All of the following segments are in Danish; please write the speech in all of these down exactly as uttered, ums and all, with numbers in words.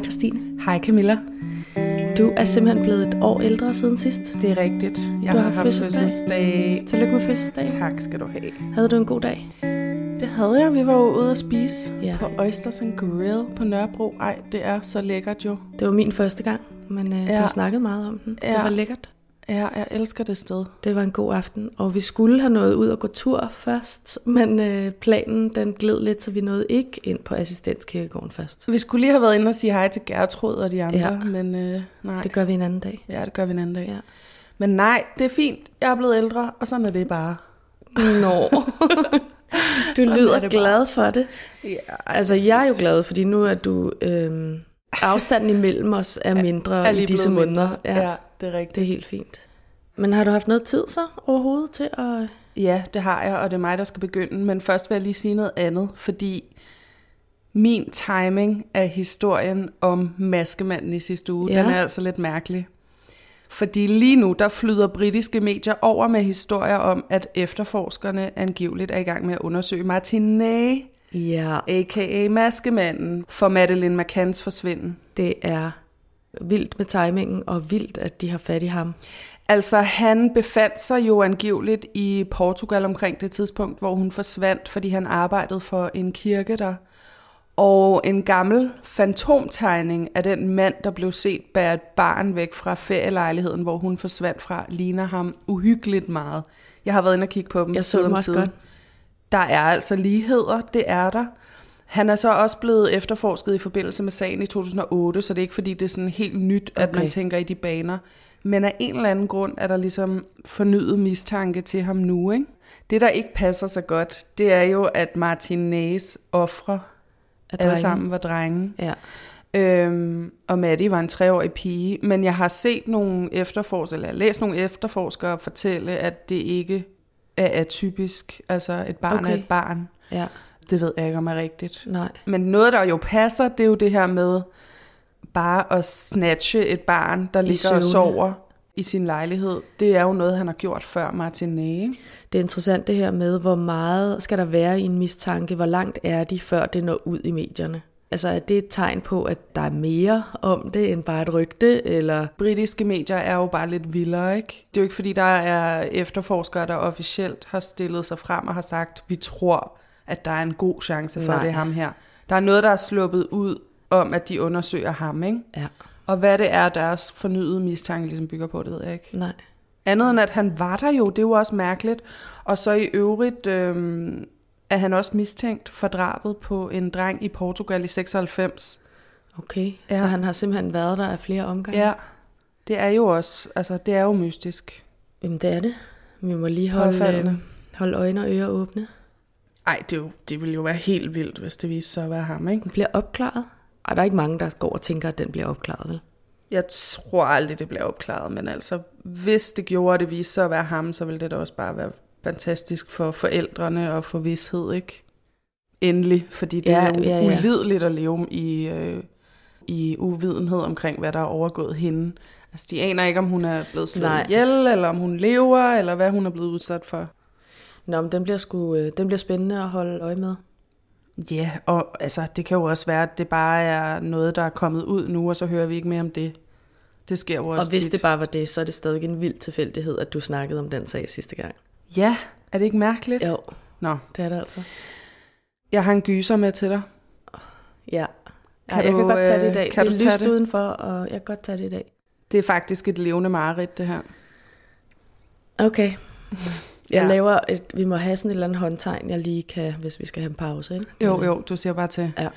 Hej Christine. Hej Camilla. Du er simpelthen blevet et år ældre siden sidst. Det er rigtigt. Jeg du har, har haft fødselsdag. fødselsdag. Tillykke med fødselsdag. Tak skal du have. Havde du en god dag? Det havde jeg. Vi var jo ude at spise ja. på Oysters and Grill på Nørrebro. Ej, det er så lækkert jo. Det var min første gang, men øh, ja. du har snakket meget om den. Ja. Det var lækkert. Ja, jeg elsker det sted. Det var en god aften, og vi skulle have nået ud og gå tur først, men øh, planen den gled lidt, så vi nåede ikke ind på Assistenskirkegården først. Vi skulle lige have været inde og sige hej til Gertrud og de andre, ja. men øh, nej. Det gør vi en anden dag. Ja, det gør vi en anden dag. Ja. Men nej, det er fint. Jeg er blevet ældre, og sådan er det bare. Nå. Du lyder glad bare. For det. Ja. Altså, jeg er jo glad, fordi nu er du... Øh, afstanden imellem os er mindre er i disse måneder. Ja, ja, det er rigtigt. Det er helt fint. Men har du haft noget tid så overhovedet til at... Ja, det har jeg, og det er mig, der skal begynde. Men først vil jeg lige sige noget andet, fordi min timing af historien om maskemanden i sidste uge, ja. Den er altså lidt mærkelig. Fordi lige nu, der flyder britiske medier over med historier om, at efterforskerne angiveligt er i gang med at undersøge Martinez, ja. a k a. maskemanden, for Madeleine McCanns forsvinden. Det er vildt med timingen, og vildt, at de har fat i ham. Altså, han befandt sig jo angiveligt i Portugal omkring det tidspunkt, hvor hun forsvandt, fordi han arbejdede for en kirke der. Og en gammel fantomtegning af den mand, der blev set bære et barn væk fra ferielejligheden, hvor hun forsvandt fra, ligner ham uhyggeligt meget. Jeg har været inde og kigge på dem. Jeg så dem også godt. Der er altså ligheder, det er der. Han er så også blevet efterforsket i forbindelse med sagen i to tusind og otte, så det er ikke fordi, det er sådan helt nyt, at okay. man tænker i de baner. Men af en eller anden grund er der ligesom fornyet mistanke til ham nu, ikke? Det, der ikke passer så godt, det er jo, at Martinez ofre alle sammen var drenge. Ja. Øhm, og Maddie var en treårig pige. Men jeg har set nogle efterforskere, eller læst nogle efterforskere fortælle, at det ikke er atypisk. Altså et barn okay. er et barn. Ja. Det ved jeg ikke, om er rigtigt. Nej. Men noget, der jo passer, det er jo det her med bare at snatche et barn, der ligger og sover i sin lejlighed. Det er jo noget, han har gjort før Martinez. Det er interessant det her med, hvor meget skal der være i en mistanke, hvor langt er de, før det når ud i medierne. Altså er det et tegn på, at der er mere om det, end bare et rygte? Eller? Britiske medier er jo bare lidt vildere, ikke? Det er jo ikke, fordi der er efterforskere, der officielt har stillet sig frem og har sagt, vi tror, at der er en god chance for, Nej. Det er ham her. Der er noget, der er sluppet ud om, at de undersøger ham, ikke? Ja. Og hvad det er, deres fornyede mistanke ligesom bygger på, det ved jeg ikke. Nej. Andet end, at han var der jo, det er jo også mærkeligt. Og så i øvrigt øhm, er han også mistænkt for drabet på en dreng i Portugal i seksoghalvfems. Okay, ja. Så han har simpelthen været der af flere omgange? Ja, det er jo også, altså det er jo mystisk. Jamen det er det. Vi må lige holde, holde øjne og ører åbne. Ej, det, jo, det ville jo være helt vildt, hvis det viste sig at være ham, ikke? Den bliver opklaret? Ej, der er ikke mange, der går og tænker, at den bliver opklaret, vel? Jeg tror aldrig, det bliver opklaret, men altså, hvis det gjorde, det viste sig at være ham, så ville det da også bare være fantastisk for forældrene og for vished, ikke? Endelig, fordi det ja, er jo ja, ja. ulideligt at leve i, øh, i uvidenhed omkring, hvad der er overgået hende. Altså, de aner ikke, om hun er blevet slået ihjel, eller om hun lever, eller hvad hun er blevet udsat for. Nå, men den bliver, sgu, øh, den bliver spændende at holde øje med. Ja, og altså, det kan jo også være, at det bare er noget, der er kommet ud nu, og så hører vi ikke mere om det. Det sker jo også Og hvis tit. det bare var det, så er det stadig en vild tilfældighed, at du snakkede om den sag sidste gang. Ja, er det ikke mærkeligt? Jo, Nå. Det er det altså. Jeg har en gyser med til dig. Ja, kan ja jeg du, kan godt tage det i dag. Kan det er lyst udenfor, og jeg kan godt tage det i dag. Det er faktisk et levende mareridt, det her. Okay. Jeg ja. laver et, vi må have sådan et eller andet håndtegn, jeg lige kan, hvis vi skal have en pause, ikke? Jo, jo, du siger bare til. Ja.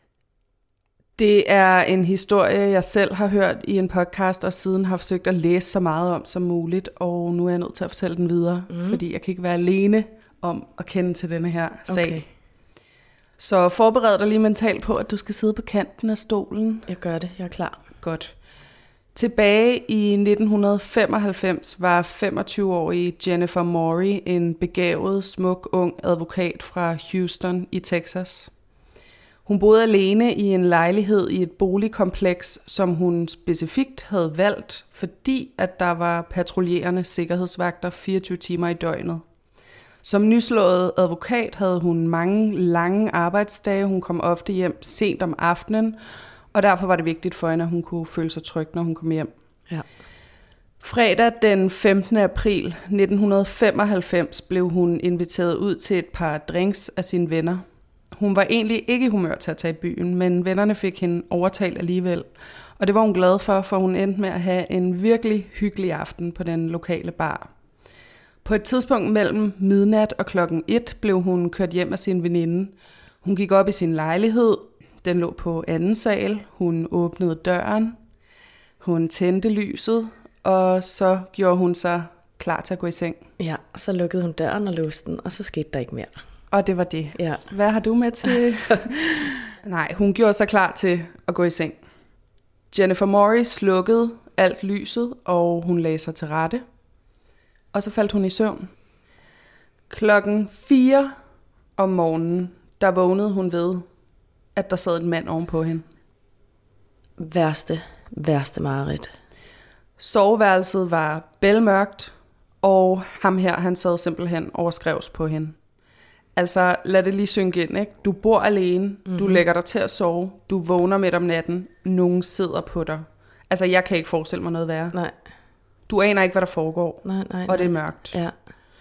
Det er en historie, jeg selv har hørt i en podcast, og siden har forsøgt at læse så meget om som muligt, og nu er jeg nødt til at fortælle den videre, mm. fordi jeg kan ikke være alene om at kende til denne her sag. Okay. Så forbered dig lige mentalt på, at du skal sidde på kanten af stolen. Jeg gør det, jeg er klar. Godt. Tilbage i nitten femoghalvfems var femogtyve-årige Jennifer Maury en begavet, smuk, ung advokat fra Houston i Texas. Hun boede alene i en lejlighed i et boligkompleks, som hun specifikt havde valgt, fordi at der var patruljerende sikkerhedsvagter fireogtyve timer i døgnet. Som nyslået advokat havde hun mange lange arbejdsdage. Hun kom ofte hjem sent om aftenen, Og derfor var det vigtigt for hende, at hun kunne føle sig tryg, når hun kom hjem. Ja. Fredag den femtende april nitten femoghalvfems blev hun inviteret ud til et par drinks af sine venner. Hun var egentlig ikke i humør til at tage i byen, men vennerne fik hende overtalt alligevel. Og det var hun glad for, for hun endte med at have en virkelig hyggelig aften på den lokale bar. På et tidspunkt mellem midnat og klokken et blev hun kørt hjem af sin veninde. Hun gik op i sin lejlighed. Den lå på anden sal. Hun åbnede døren. Hun tændte lyset, og så gjorde hun sig klar til at gå i seng. Ja, så lukkede hun døren og låste den, og så skete der ikke mere. Og det var det. Ja. Hvad har du med til? Nej, hun gjorde sig klar til at gå i seng. Jennifer Maury slukkede alt lyset, og hun lagde sig til rette. Og så faldt hun i søvn. Klokken fire om morgenen, der vågnede hun ved, at der sad en mand ovenpå hende. Værste, værste mareridt. Soveværelset var bælmørkt, og ham her, han sad simpelthen overskrevs på hende. Altså, lad det lige synke ind, ikke? Du bor alene, mm-hmm. du lægger dig til at sove, du vågner midt om natten, nogen sidder på dig. Altså, jeg kan ikke forestille mig noget værre. Nej. Du aner ikke, hvad der foregår, nej, nej, og det er mørkt. Ja.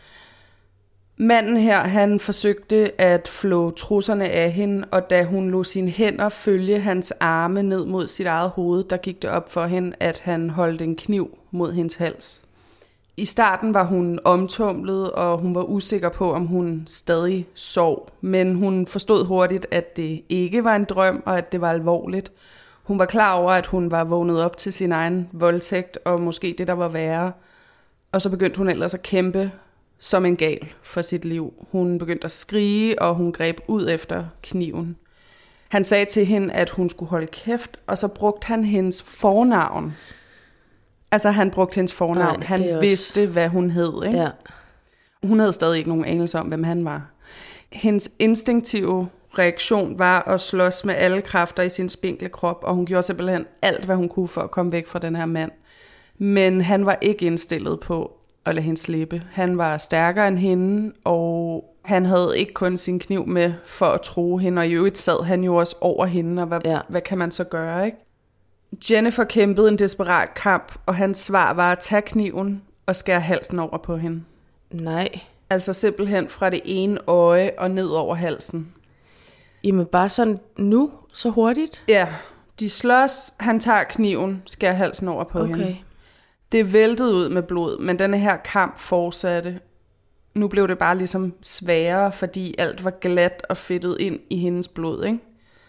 Manden her, han forsøgte at flå trusserne af hende, og da hun lod sine hænder følge hans arme ned mod sit eget hoved, der gik det op for hende, at han holdt en kniv mod hendes hals. I starten var hun omtumlet, og hun var usikker på, om hun stadig sov, men hun forstod hurtigt, at det ikke var en drøm, og at det var alvorligt. Hun var klar over, at hun var vågnet op til sin egen voldtægt, og måske det, der var værre. Og så begyndte hun ellers at kæmpe som en gal for sit liv. Hun begyndte at skrige, og hun greb ud efter kniven. Han sagde til hende, at hun skulle holde kæft, og så brugte han hendes fornavn. Altså, han brugte hendes fornavn. Ej, han også... vidste, hvad hun hed, ikke? Ja. Hun havde stadig ikke nogen anelse om, hvem han var. Hendes instinktive reaktion var at slås med alle kræfter i sin spinkle krop, og hun gjorde simpelthen alt, hvad hun kunne for at komme væk fra den her mand. Men han var ikke indstillet på at lade hende slippe. Han var stærkere end hende, og han havde ikke kun sin kniv med for at true hende, og i øvrigt sad han jo også over hende, og hvad, ja. hvad kan man så gøre, ikke? Jennifer kæmpede en desperat kamp, og hans svar var at tage kniven og skære halsen over på hende. Nej. Altså simpelthen fra det ene øje og ned over halsen. Jamen bare sådan nu, så hurtigt? Ja, de slås, han tager kniven, skærer halsen over på okay. hende. Det væltede ud med blod, men denne her kamp fortsatte. Nu blev det bare ligesom sværere, fordi alt var glat og fedtet ind i hendes blod, ikke?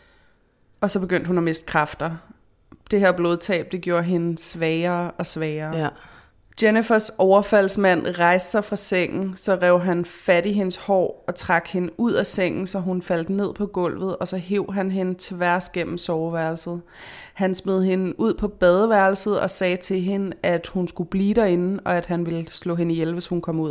Og så begyndte hun at miste kræfter. Det her blodtab, det gjorde hende svagere og svagere. Ja. Jennifers overfaldsmand rejste sig fra sengen, så rev han fat i hendes hår og trak hende ud af sengen, så hun faldt ned på gulvet, og så hev han hende tværs gennem soveværelset. Han smed hende ud på badeværelset og sagde til hende, at hun skulle blive derinde, og at han ville slå hende ihjel, hvis hun kom ud.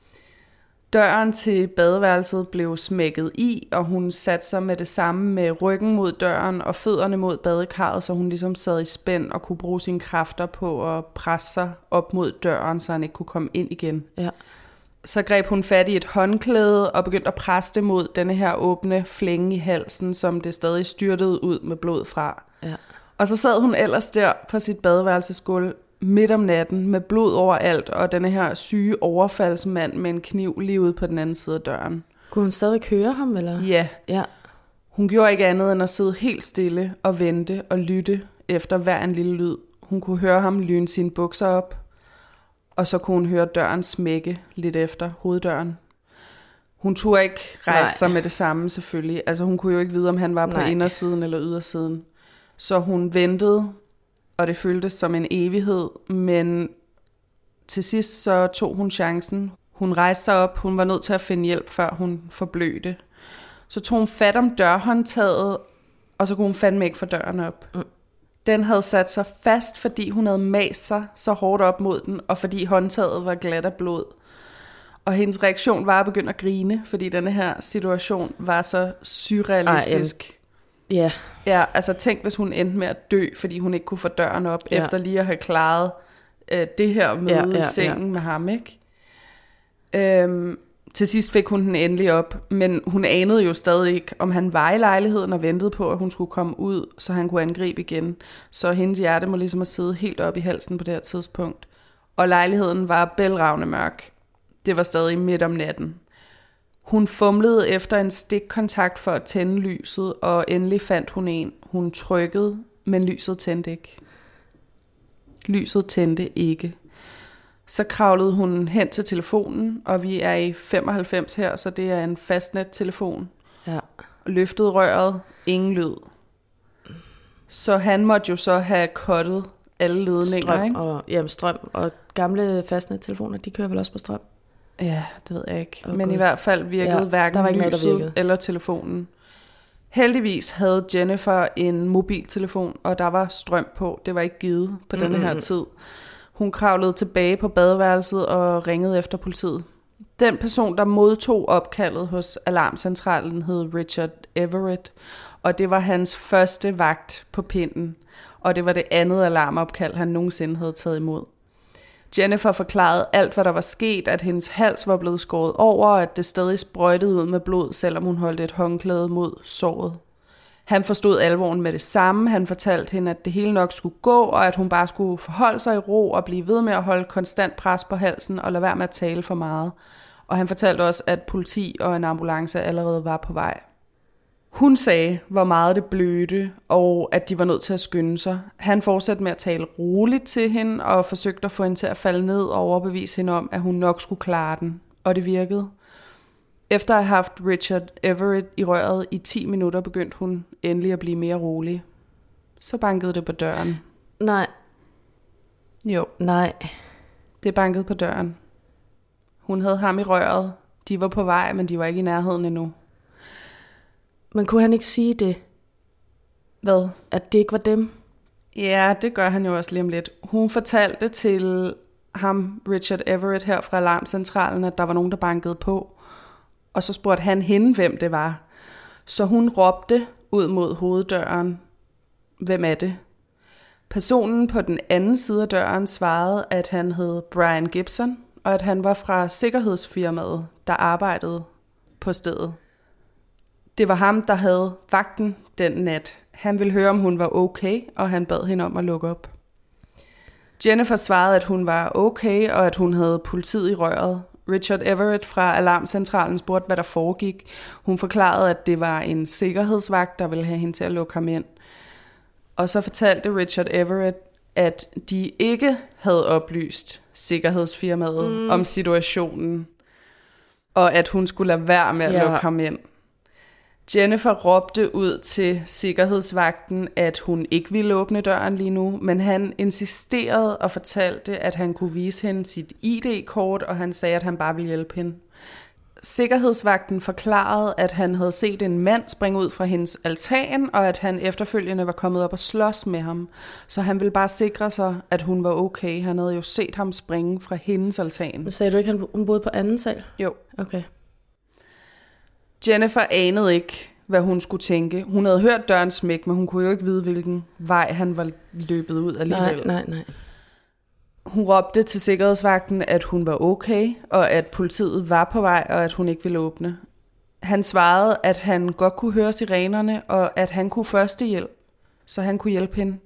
Døren til badeværelset blev smækket i, og hun satte sig med det samme med ryggen mod døren og fødderne mod badekarret, så hun ligesom sad i spænd og kunne bruge sine kræfter på at presse sig op mod døren, så han ikke kunne komme ind igen. Ja. Så greb hun fat i et håndklæde og begyndte at presse det mod denne her åbne flænge i halsen, som det stadig styrtede ud med blod fra. Ja. Og så sad hun ellers der på sit badeværelsesgulv midt om natten med blod overalt, og denne her syge overfaldsmand med en kniv lige ude på den anden side af døren. Kunne hun stadig høre ham, eller? Ja. ja. Hun gjorde ikke andet end at sidde helt stille og vente og lytte efter hver en lille lyd. Hun kunne høre ham lyne sine bukser op, og så kunne hun høre døren smække lidt efter hoveddøren. Hun turde ikke rejse Nej. sig med det samme selvfølgelig. Altså hun kunne jo ikke vide, om han var på Nej. indersiden eller ydersiden. Så hun ventede, og det føltes som en evighed, men til sidst så tog hun chancen. Hun rejste sig op, hun var nødt til at finde hjælp, før hun forblødte. Så tog hun fat om dørhåndtaget, og så kunne hun fandme ikke få døren op. Mm. Den havde sat sig fast, fordi hun havde mast sig så hårdt op mod den, og fordi håndtaget var glat af blod. Og hendes reaktion var at begynde at grine, fordi denne her situation var så surrealistisk. Ja. Yeah. Ja, altså tænk, hvis hun endte med at dø, fordi hun ikke kunne få døren op, ja. efter lige at have klaret øh, det her møde ja, ja, i sengen ja. med ham, ikke? Øhm, Til sidst fik hun den endelig op, men hun anede jo stadig ikke, om han var i lejligheden og ventede på, at hun skulle komme ud, så han kunne angribe igen. Så hendes hjerte må ligesom at sidde helt op i halsen på det her tidspunkt. Og lejligheden var bælragende mørk. Det var stadig midt om natten. Hun fumlede efter en stikkontakt for at tænde lyset, og endelig fandt hun en. Hun trykkede, men lyset tændte ikke. Lyset tændte ikke. Så kravlede hun hen til telefonen, og vi er i femoghalvfems her, så det er en fastnet-telefon. Ja. Og løftede røret, ingen lyd. Så han måtte jo så have cuttet alle ledninger, strøm ikke? Og, jamen, strøm og gamle fastnet-telefoner, de kører vel også på strøm? Ja, det ved jeg ikke. Oh, Men God. i hvert fald virkede ja, hverken lyset noget, eller telefonen. Heldigvis havde Jennifer en mobiltelefon, og der var strøm på. Det var ikke givet på mm-hmm. denne her tid. Hun kravlede tilbage på badeværelset og ringede efter politiet. Den person, der modtog opkaldet hos alarmcentralen, hed Richard Everett, og det var hans første vagt på pinden, og det var det andet alarmopkald, han nogensinde havde taget imod. Jennifer forklarede alt, hvad der var sket, at hendes hals var blevet skåret over, og at det stadig sprøjtede ud med blod, selvom hun holdt et håndklæde mod såret. Han forstod alvoren med det samme. Han fortalte hende, at det hele nok skulle gå, og at hun bare skulle forholde sig i ro og blive ved med at holde konstant pres på halsen og lade være med at tale for meget. Og han fortalte også, at politi og en ambulance allerede var på vej. Hun sagde, hvor meget det blødte, og at de var nødt til at skynde sig. Han fortsatte med at tale roligt til hende og forsøgte at få hende til at falde ned og overbevise hende om, at hun nok skulle klare den. Og det virkede. Efter at have haft Richard Everett i røret i ti minutter, begyndte hun endelig at blive mere rolig. Så bankede det på døren. Nej. Jo. Nej. Det bankede på døren. Hun havde ham i røret. De var på vej, men de var ikke i nærheden endnu. Men kunne han ikke sige det? Hvad? At det ikke var dem? Ja, det gør han jo også lige om lidt. Hun fortalte til ham, Richard Everett her fra alarmcentralen, at der var nogen, der bankede på. Og så spurgte han hende, hvem det var. Så hun råbte ud mod hoveddøren. Hvem er det? Personen på den anden side af døren svarede, at han hed Brian Gibson, og at han var fra sikkerhedsfirmaet, der arbejdede på stedet. Det var ham, der havde vagten den nat. Han ville høre, om hun var okay, og han bad hende om at lukke op. Jennifer svarede, at hun var okay, og at hun havde politiet i røret. Richard Everett fra alarmcentralen spurgte, hvad der foregik. Hun forklarede, at det var en sikkerhedsvagt, der ville have hende til at lukke ham ind. Og så fortalte Richard Everett, at de ikke havde oplyst sikkerhedsfirmaet mm. om situationen, og at hun skulle lade være med at ja. lukke ham ind. Jennifer råbte ud til sikkerhedsvagten, at hun ikke ville åbne døren lige nu, men han insisterede og fortalte, at han kunne vise hende sit I D-kort, og han sagde, at han bare ville hjælpe hende. Sikkerhedsvagten forklarede, at han havde set en mand springe ud fra hendes altan, og at han efterfølgende var kommet op og slås med ham. Så han ville bare sikre sig, at hun var okay. Han havde jo set ham springe fra hendes altan. Men sagde du ikke, at hun boede på anden sal? Jo. Okay. Jennifer anede ikke, hvad hun skulle tænke. Hun havde hørt døren smække, men hun kunne jo ikke vide, hvilken vej han var løbet ud alligevel. Nej, nej, nej. Hun råbte til sikkerhedsvagten, at hun var okay, og at politiet var på vej, og at hun ikke ville åbne. Han svarede, at han godt kunne høre sirenerne, og at han kunne førstehjælp, så han kunne hjælpe hende.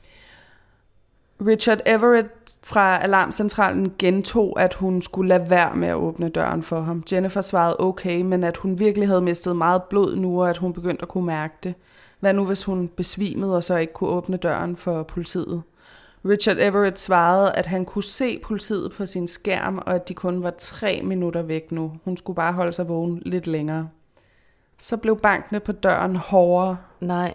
Richard Everett fra alarmcentralen gentog, at hun skulle lade være med at åbne døren for ham. Jennifer svarede okay, men at hun virkelig havde mistet meget blod nu, og at hun begyndte at kunne mærke det. Hvad nu, hvis hun besvimede og så ikke kunne åbne døren for politiet? Richard Everett svarede, at han kunne se politiet på sin skærm, og at de kun var tre minutter væk nu. Hun skulle bare holde sig vågen lidt længere. Så blev bankene på døren hårdere. Nej.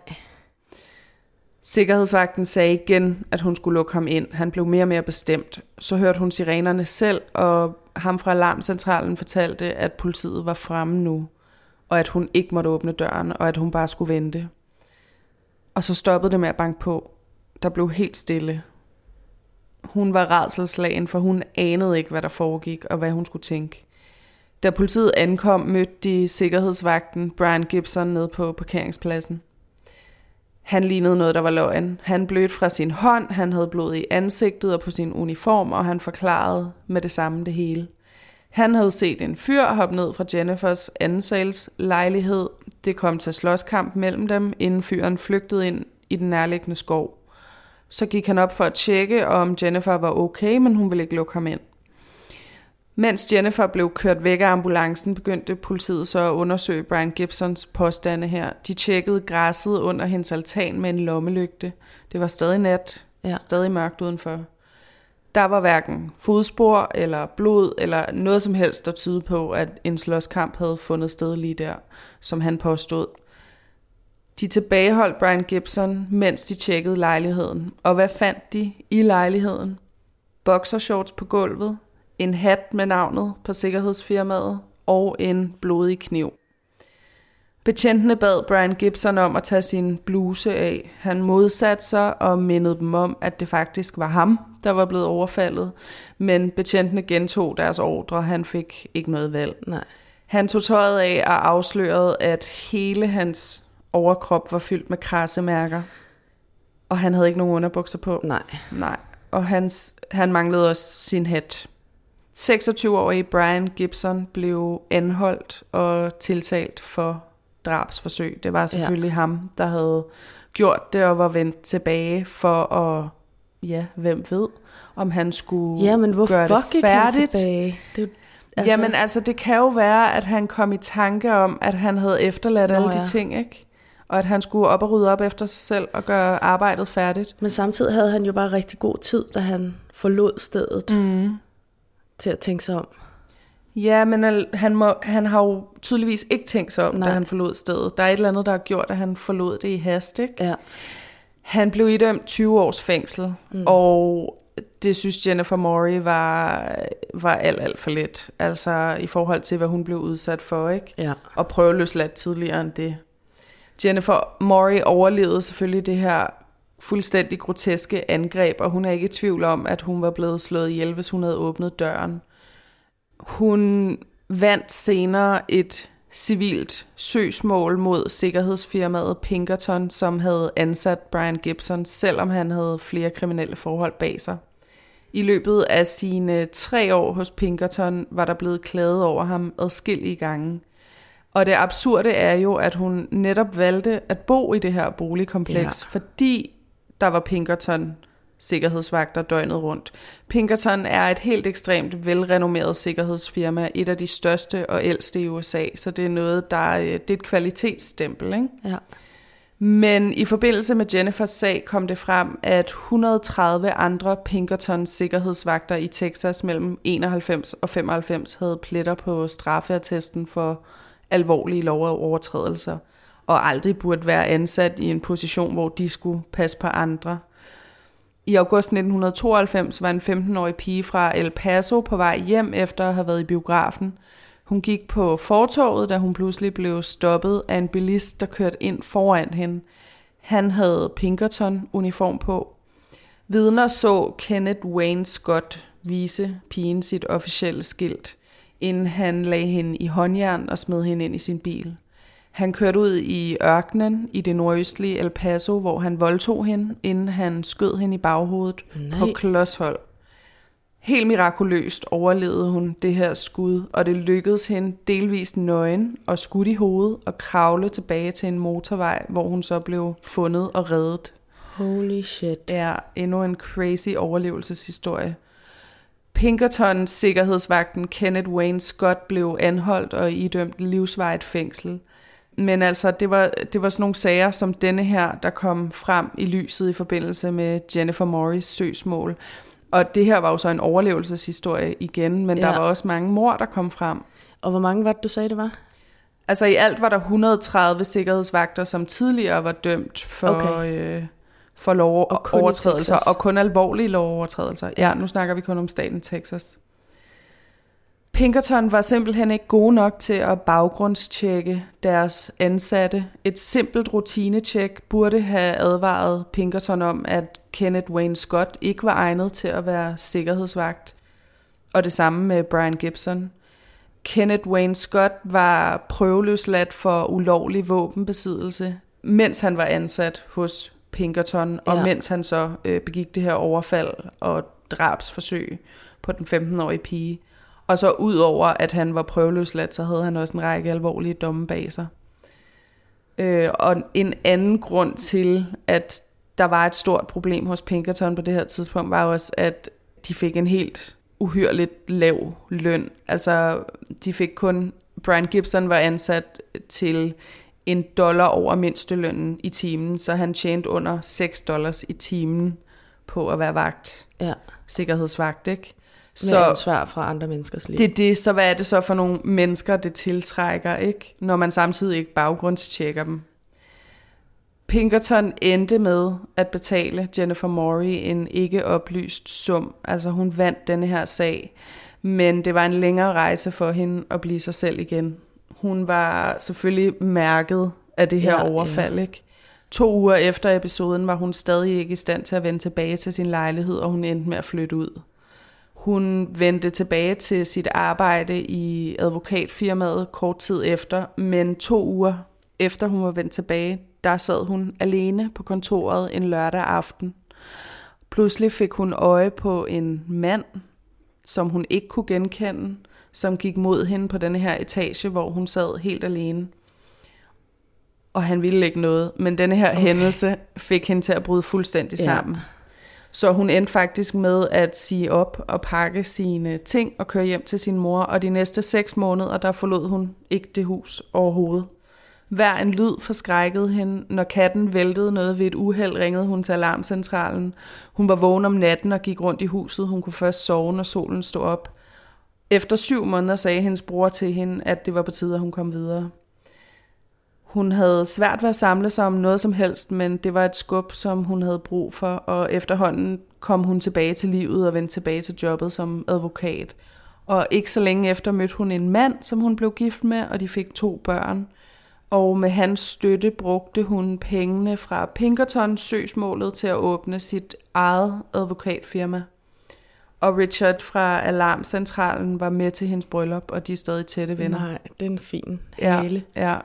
Sikkerhedsvagten sagde igen, at hun skulle lukke ham ind. Han blev mere og mere bestemt. Så hørte hun sirenerne selv, og ham fra alarmcentralen fortalte, at politiet var fremme nu, og at hun ikke måtte åbne døren, og at hun bare skulle vente. Og så stoppede det med at banke på. Der blev helt stille. Hun var rædselsslagen, for hun anede ikke, hvad der foregik, og hvad hun skulle tænke. Da politiet ankom, mødte de sikkerhedsvagten Brian Gibson nede på parkeringspladsen. Han lignede noget, der var løgn. Han blødte fra sin hånd, han havde blod i ansigtet og på sin uniform, og han forklarede med det samme det hele. Han havde set en fyr hoppe ned fra Jennifers anden sals lejlighed. Det kom til slåskamp mellem dem, inden fyren flygtede ind i den nærliggende skov. Så gik han op for at tjekke, om Jennifer var okay, men hun ville ikke lukke ham ind. Mens Jennifer blev kørt væk af ambulancen, begyndte politiet så at undersøge Brian Gibsons påstande her. De tjekkede græsset under hendes altan med en lommelygte. Det var stadig nat, ja. Stadig mørkt udenfor. Der var hverken fodspor eller blod eller noget som helst, der tydede på, at en slåskamp havde fundet sted lige der, som han påstod. De tilbageholdt Brian Gibson, mens de tjekkede lejligheden. Og hvad fandt de i lejligheden? Boxershorts på gulvet, en hat med navnet på sikkerhedsfirmaet og en blodig kniv. Betjentene bad Brian Gibson om at tage sin bluse af. Han modsatte sig og mindede dem om, at det faktisk var ham, der var blevet overfaldet. Men betjentene gentog deres ordre. Han fik ikke noget valg. Nej. Han tog tøjet af og afslørede, at hele hans overkrop var fyldt med kradsemærker. Og han havde ikke nogen underbukser på. Nej. Nej. Og hans, han manglede også sin hat. seksogtyve-årige Brian Gibson blev anholdt og tiltalt for drabsforsøg. Det var selvfølgelig ja. ham, der havde gjort det og var vendt tilbage for at, ja, hvem ved, om han skulle ja, men gøre det gik færdigt. Han tilbage? Det, altså... Jamen altså, det kan jo være, at han kom i tanke om, at han havde efterladt Nå, alle de ja. ting, ikke? Og at han skulle op og rydde op efter sig selv og gøre arbejdet færdigt. Men samtidig havde han jo bare rigtig god tid, da han forlod stedet mm. til at tænke sig om. Ja, men han, må, han har jo tydeligvis ikke tænkt sig om, Nej. da han forlod stedet. Der er et eller andet, der har gjort, at han forlod det i hast, ikke? Ja. Han blev idømt tyve års fængsel, mm. og det synes Jennifer Maury var, var alt, alt for let. Altså i forhold til, hvad hun blev udsat for, ikke? Ja. Og prøveløsladt tidligere end det. Jennifer Maury overlevede selvfølgelig det her fuldstændig groteske angreb, og hun er ikke i tvivl om, at hun var blevet slået ihjel, hvis hun havde åbnet døren. Hun vandt senere et civilt søgsmål mod sikkerhedsfirmaet Pinkerton, som havde ansat Brian Gibson, selvom han havde flere kriminelle forhold bag sig. I løbet af sine tre år hos Pinkerton var der blevet klaget over ham adskillige gange. Og det absurde er jo, at hun netop valgte at bo i det her boligkompleks, ja. fordi der var Pinkerton sikkerhedsvagter døgnet rundt. Pinkerton er et helt ekstremt velrenommeret sikkerhedsfirma, et af de største og ældste i U S A, så det er noget, der det er et kvalitetsstempel, ikke? Ja. Men i forbindelse med Jennifers sag kom det frem, at et hundrede og tredive andre Pinkertons sikkerhedsvagter i Texas mellem enoghalvfems og femoghalvfems havde pletter på straffeattesten for alvorlige lovovertrædelser, og aldrig burde være ansat i en position, hvor de skulle passe på andre. I august nitten tooghalvfems var en femten-årig pige fra El Paso på vej hjem efter at have været i biografen. Hun gik på fortovet, da hun pludselig blev stoppet af en bilist, der kørte ind foran hende. Han havde Pinkerton-uniform på. Vidner så Kenneth Wayne Scott vise pigen sit officielle skilt, inden han lagde hende i håndjern og smed hende ind i sin bil. Han kørte ud i ørkenen i det nordøstlige El Paso, hvor han voldtog hende, inden han skød hende i baghovedet Nej. på klodshold. Helt mirakuløst overlevede hun det her skud, og det lykkedes hende delvist nøgen og skudt i hovedet og kravle tilbage til en motorvej, hvor hun så blev fundet og reddet. Holy shit. Ja, endnu en crazy overlevelseshistorie. Pinkertons sikkerhedsvagten Kenneth Wayne Scott blev anholdt og idømt livsvarigt fængsel. Men altså, det var, det var sådan nogle sager som denne her, der kom frem i lyset i forbindelse med Jennifer Maurys søgsmål. Og det her var jo så en overlevelseshistorie igen, men ja. der var også mange mord, der kom frem. Og hvor mange var det, du sagde, det var? Altså i alt var der et hundrede og tredive sikkerhedsvagter, som tidligere var dømt for, okay. øh, for lovovertrædelser, og, og kun alvorlige lovovertrædelser. Ja. ja, nu snakker vi kun om staten Texas. Pinkerton var simpelthen ikke gode nok til at baggrundstjekke deres ansatte. Et simpelt rutinetjek burde have advaret Pinkerton om, at Kenneth Wayne Scott ikke var egnet til at være sikkerhedsvagt. Og det samme med Brian Gibson. Kenneth Wayne Scott var prøveløsladt for ulovlig våbenbesiddelse, mens han var ansat hos Pinkerton, og ja. mens han så øh, begik det her overfald og drabsforsøg på den femten-årige pige. Og så ud over, at han var prøveløsladt, så havde han også en række alvorlige domme bag sig. Øh, og en anden grund til, at der var et stort problem hos Pinkerton på det her tidspunkt, var også, at de fik en helt uhyrligt lav løn. Altså, de fik kun... Brian Gibson var ansat til en dollar over mindstelønnen i timen, så han tjente under seks dollars i timen på at være vagt. Ja. Sikkerhedsvagt, ikke? Så, med ansvar fra andre menneskers liv. Det er det, så hvad er det så for nogle mennesker, det tiltrækker, ikke? Når man samtidig ikke baggrundstjekker dem. Pinkerton endte med at betale Jennifer Maury en ikke oplyst sum. Altså hun vandt denne her sag, men det var en længere rejse for hende at blive sig selv igen. Hun var selvfølgelig mærket af det her ja, overfald, ja. Ikke? To uger efter episoden var hun stadig ikke i stand til at vende tilbage til sin lejlighed, og hun endte med at flytte ud. Hun vendte tilbage til sit arbejde i advokatfirmaet kort tid efter, men to uger efter hun var vendt tilbage, der sad hun alene på kontoret en lørdag aften. Pludselig fik hun øje på en mand, som hun ikke kunne genkende, som gik mod hende på denne her etage, hvor hun sad helt alene. Og han ville ikke noget, men denne her okay. hændelse fik hende til at bryde fuldstændig ja. sammen. Så hun endte faktisk med at sige op og pakke sine ting og køre hjem til sin mor, og de næste seks måneder, der forlod hun ikke det hus overhovedet. Hver en lyd forskrækkede hende. Når katten væltede noget ved et uheld, ringede hun til alarmcentralen. Hun var vågen om natten og gik rundt i huset. Hun kunne først sove, når solen stod op. Efter syv måneder sagde hendes bror til hende, at det var på tide, at hun kom videre. Hun havde svært ved at samle sig om noget som helst, men det var et skub, som hun havde brug for, og efterhånden kom hun tilbage til livet og vendte tilbage til jobbet som advokat. Og ikke så længe efter mødte hun en mand, som hun blev gift med, og de fik to børn. Og med hans støtte brugte hun pengene fra Pinkerton-søgsmålet til at åbne sit eget advokatfirma. Og Richard fra Alarmcentralen var med til hendes bryllup, og de er stadig tætte venner. Nej, det er en fin hale. Ja, ja.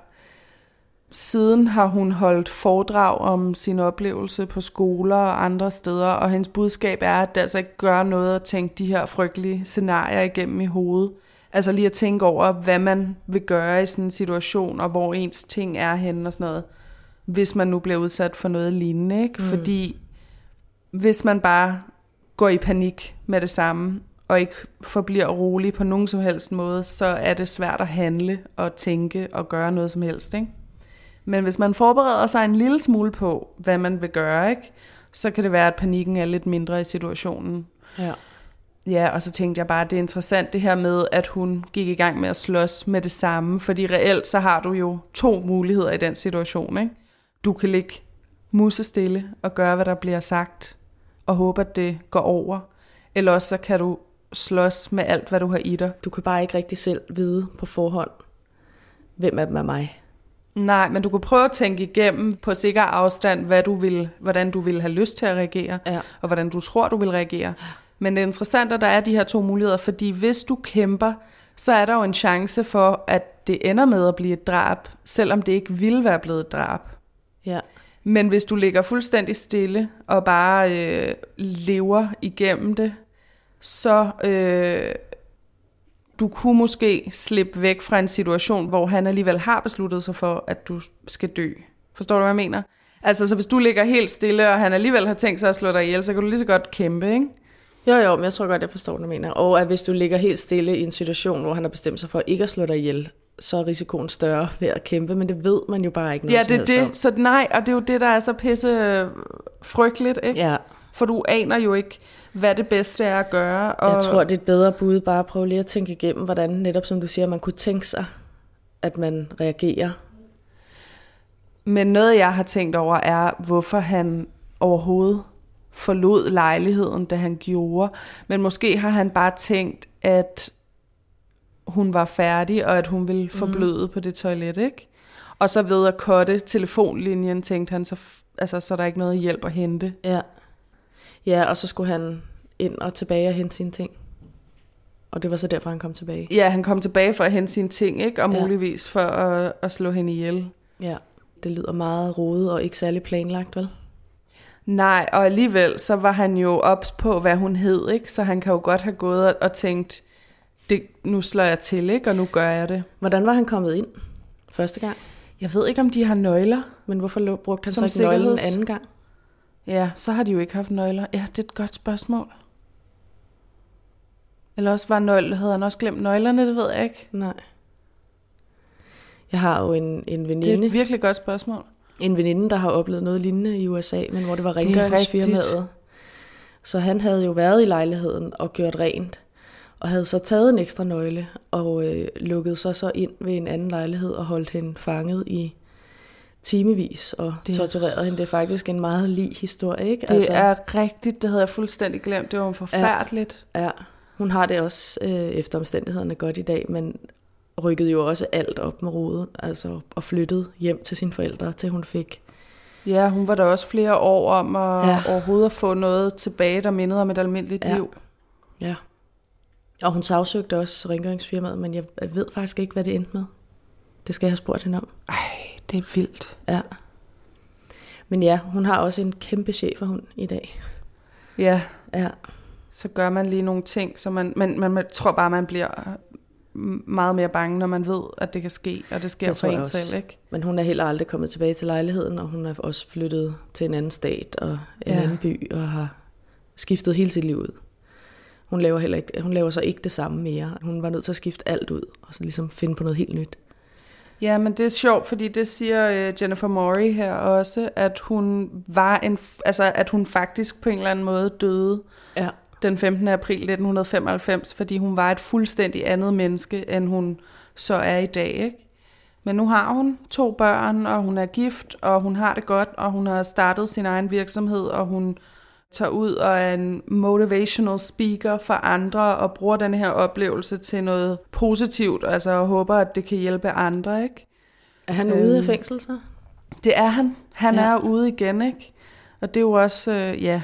Siden har hun holdt foredrag om sin oplevelse på skoler og andre steder, og hendes budskab er, at det altså ikke gør noget at tænke de her frygtelige scenarier igennem i hovedet. Altså lige at tænke over, hvad man vil gøre i sådan en situation, og hvor ens ting er henne og sådan noget, hvis man nu bliver udsat for noget lignende, ikke? Mm. Fordi hvis man bare går i panik med det samme, og ikke forbliver rolig på nogen som helst måde, så er det svært at handle og tænke og gøre noget som helst, ikke? Men hvis man forbereder sig en lille smule på, hvad man vil gøre, ikke, så kan det være, at panikken er lidt mindre i situationen. Ja. Ja, og så tænkte jeg bare, at det er interessant det her med, at hun gik i gang med at slås med det samme, fordi reelt så har du jo to muligheder i den situation, ikke? Du kan ligge musestille og gøre, hvad der bliver sagt, og håbe, at det går over, eller også så kan du slås med alt, hvad du har i dig. Du kan bare ikke rigtig selv vide på forhånd, hvem af dem er mig. Nej, men du kan prøve at tænke igennem på sikker afstand, hvad du vil, hvordan du vil have lyst til at reagere, ja. og hvordan du tror, du vil reagere. Men det er interessant, at der er de her to muligheder, fordi hvis du kæmper, så er der jo en chance for, at det ender med at blive et drab, selvom det ikke ville være blevet et drab. Ja. Men hvis du ligger fuldstændig stille og bare øh, lever igennem det, så øh, du kunne måske slippe væk fra en situation, hvor han alligevel har besluttet sig for, at du skal dø. Forstår du, hvad jeg mener? Altså, så hvis du ligger helt stille, og han alligevel har tænkt sig at slå dig ihjel, så kan du lige så godt kæmpe, ikke? Jo, jo, men jeg tror godt, jeg forstår, hvad du mener. Og at hvis du ligger helt stille i en situation, hvor han har bestemt sig for ikke at slå dig ihjel, så er risikoen større ved at kæmpe, men det ved man jo bare ikke noget ja, som helst det er om. det. Så nej, og det er jo det, der er så pisse frygteligt, ikke? Ja. For du aner jo ikke, hvad det bedste er at gøre. Og jeg tror, det er et bedre bud bare at prøve lige at tænke igennem, hvordan netop som du siger, man kunne tænke sig, at man reagerer. Men noget, jeg har tænkt over, er, hvorfor han overhovedet forlod lejligheden, da han gjorde. Men måske har han bare tænkt, at hun var færdig, og at hun ville forbløde mm. på det toilet, ikke? Og så ved at cutte telefonlinjen, tænkte han, så, altså, så er der ikke noget hjælp at hente. Ja. Ja, og så skulle han ind og tilbage og hente sine ting. Og det var så derfor, han kom tilbage. Ja, han kom tilbage for at hente sine ting, ikke? Og ja. muligvis for at, at slå hende ihjel. Ja, det lyder meget rodet og ikke særlig planlagt, vel? Nej, og alligevel så var han jo ops på, hvad hun hed, ikke? Så han kan jo godt have gået og tænkt, det, nu slår jeg til, ikke? Og nu gør jeg det. Hvordan var han kommet ind første gang? Jeg ved ikke, om de har nøgler. Men hvorfor brugte han Som så ikke nøglen sikkerheds- anden gang? Ja, så har de jo ikke haft nøgler. Ja, det er et godt spørgsmål. Eller også var nøgler, havde han også glemt nøglerne, det ved jeg ikke. Nej. Jeg har jo en, en Det er veninde, et virkelig godt spørgsmål. en veninde, der har oplevet noget lignende i U S A, men hvor det var rengøringsfirmaet. Så han havde jo været i lejligheden og gjort rent, og havde så taget en ekstra nøgle og øh, lukket sig så ind ved en anden lejlighed og holdt hende fanget i timevis og Det- tortureret hende. Det er faktisk en meget lig historie, ikke? Det altså, er rigtigt, det havde jeg fuldstændig glemt. Det var forfærdeligt. Ja, hun har det også øh, efter omstændighederne godt i dag, men rykkede jo også alt op med rodet, altså og flyttede hjem til sine forældre, til hun fik. Ja, hun var der også flere år om at Ja. overhovedet at få noget tilbage, der mindede om et almindeligt Ja. liv. Ja. Og hun sagsøgte også rengøringsfirmaet, men jeg ved faktisk ikke, hvad det endte med. Det skal jeg have spurgt hende om. Ej, det er vildt. Ja. Men ja, hun har også en kæmpe cheferhund i dag. Ja, Ja, så gør man lige nogle ting, så man, man, man, man tror bare, man bliver meget mere bange, når man ved, at det kan ske, og det sker Det for tror jeg en også. selv, ikke? men hun er heller aldrig kommet tilbage til lejligheden, og hun er også flyttet til en anden stat og en Ja. anden by, og har skiftet hele sit liv ud. Hun laver, heller ikke, hun laver så ikke det samme mere. Hun var nødt til at skifte alt ud, og så ligesom finde på noget helt nyt. Ja, men det er sjovt, fordi det siger uh, Jennifer Maury her også, at hun var en, altså at hun faktisk på en eller anden måde døde Ja, den femtende april nitten femoghalvfems, fordi hun var et fuldstændig andet menneske, end hun så er i dag, ikke? Men nu har hun to børn, og hun er gift, og hun har det godt, og hun har startet sin egen virksomhed, og hun tager ud og er en motivational speaker for andre, og bruger den her oplevelse til noget positivt, altså og håber, at det kan hjælpe andre, ikke? er han Øhm. ude af fængsel så? Det er han. Han Ja. er ude igen, ikke? Og det er jo også, øh, ja,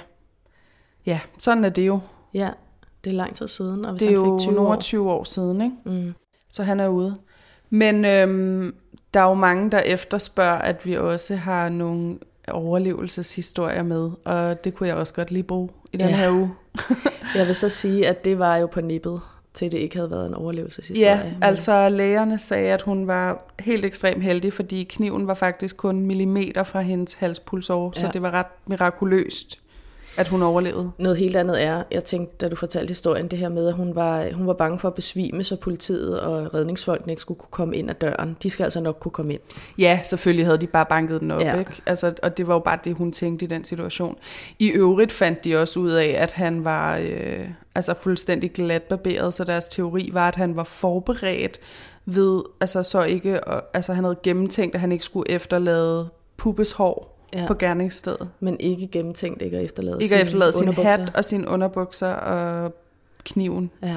ja, sådan er det jo. Ja, det er lang tid siden, og hvis Det er han jo fik tyve nogle år. og tyve år siden, ikke? Mm. Så han er ude. Men øhm, der er jo mange, der efterspørger, at vi også har nogle overlevelseshistorier med, og det kunne jeg også godt lige bruge i den Ja. her uge. Jeg vil så sige, at det var jo på nippet, til det ikke havde været en overlevelseshistorie. Ja, men- altså lægerne sagde, at hun var helt ekstremt heldig, fordi kniven var faktisk kun millimeter fra hendes halspulsår, så Ja. det var ret mirakuløst, at hun overlevede. Noget helt andet er, jeg tænkte, da du fortalte historien, det her med, at hun var, hun var bange for at besvime, så politiet og redningsfolkene ikke skulle kunne komme ind ad døren. De skal altså nok kunne komme ind. Ja, selvfølgelig havde de bare banket den op, Ja. ja. ikke? Altså, og det var jo bare det, hun tænkte i den situation. I øvrigt fandt de også ud af, at han var øh, altså fuldstændig glatbarberet, så deres teori var, at han var forberedt ved, altså så ikke, altså han havde gennemtænkt, at han ikke skulle efterlade Puppes hår Ja. på gerningsstedet. Men ikke gennemtænkt, ikke at efterlade Ikke at sine efterlade sin underbukser. hat og sine underbukser og kniven. Ja.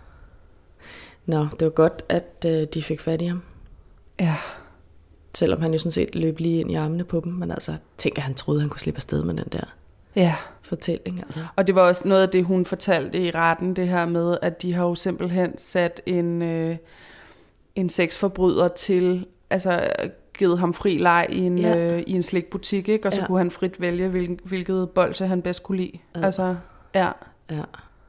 Nå, det var godt, at øh, de fik fat i ham. Ja. Selvom han jo sådan set løb lige ind i armene på dem. Men altså, tænker han troede, han kunne slippe afsted med den der Ja. fortælling. Altså. Og det var også noget af det, hun fortalte i retten, det her med, at de har jo simpelthen sat en, øh, en sexforbryder til, altså givet ham fri leg i en, Ja. øh, i en slikbutik, ikke? Og så Ja. kunne han frit vælge, hvil, hvilket bolsje han bedst kunne lide. Ja. Altså, ja. Ja.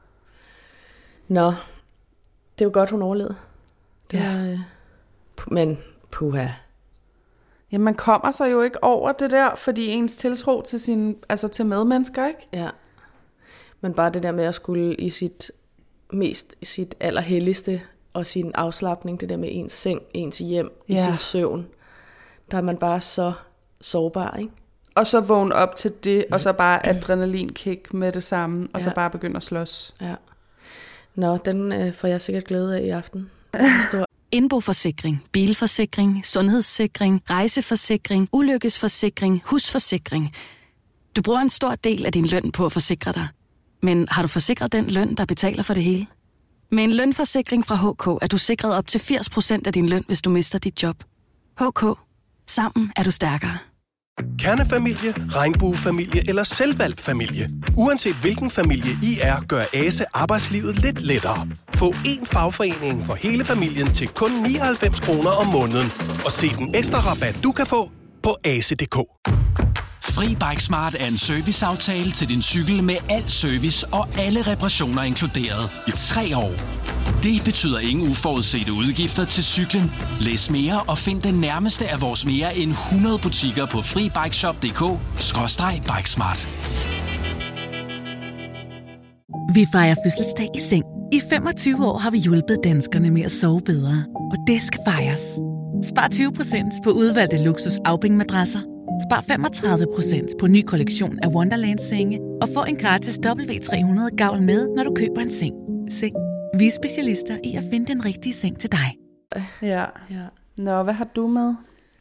Nå, det var godt, hun overlevede. Det Ja. var, øh, pu- men puha. Jamen, man kommer sig jo ikke over det der, fordi ens tiltro til, sin, altså til medmennesker, ikke? Ja. Men bare det der med at skulle i sit mest, sit allerhelligste og sin afslapning, det der med ens seng, ens hjem, i Ja. sin søvn, der er man bare så sårbar, ikke? Og så vågne op til det, og så bare adrenalinkick med det samme, og så Ja. bare begynde at slås. Ja. Nå, den øh, får jeg sikkert glæde af i aften. Stor. Indboforsikring, bilforsikring, sundhedssikring, rejseforsikring, ulykkesforsikring, husforsikring. Du bruger en stor del af din løn på at forsikre dig. Men har du forsikret den løn, der betaler for det hele? Med en lønforsikring fra H K er du sikret op til firs procent af din løn, hvis du mister dit job. H K. Sammen er du stærkere. Kernefamilie, regnbuefamilie eller selvvalgt familie. Uanset hvilken familie I er, gør Ase arbejdslivet lidt lettere. Få én fagforening for hele familien til kun nioghalvfems kroner om måneden. Og se den ekstra rabat, du kan få på ase punktum d k. Fri Bike Smart er en serviceaftale til din cykel med al service og alle reparationer inkluderet i tre år. Det betyder ingen uforudsete udgifter til cyklen. Læs mere og find den nærmeste af vores mere end hundrede butikker på FriBikeShop punktum d k skråstreg bikesmart. Vi fejrer fødselsdag i seng. I femogtyve år har vi hjulpet danskerne med at sove bedre. Og det skal fejres. Spar tyve procent på udvalgte luksus Aubing-madrasser. Spar femogtredive procent på ny kollektion af Wonderland-senge. Og få en gratis W tre hundrede gavl med, når du køber en seng. Seng. Vi er specialister i at finde den rigtige seng til dig. Ja. Ja. Nå, hvad har du med?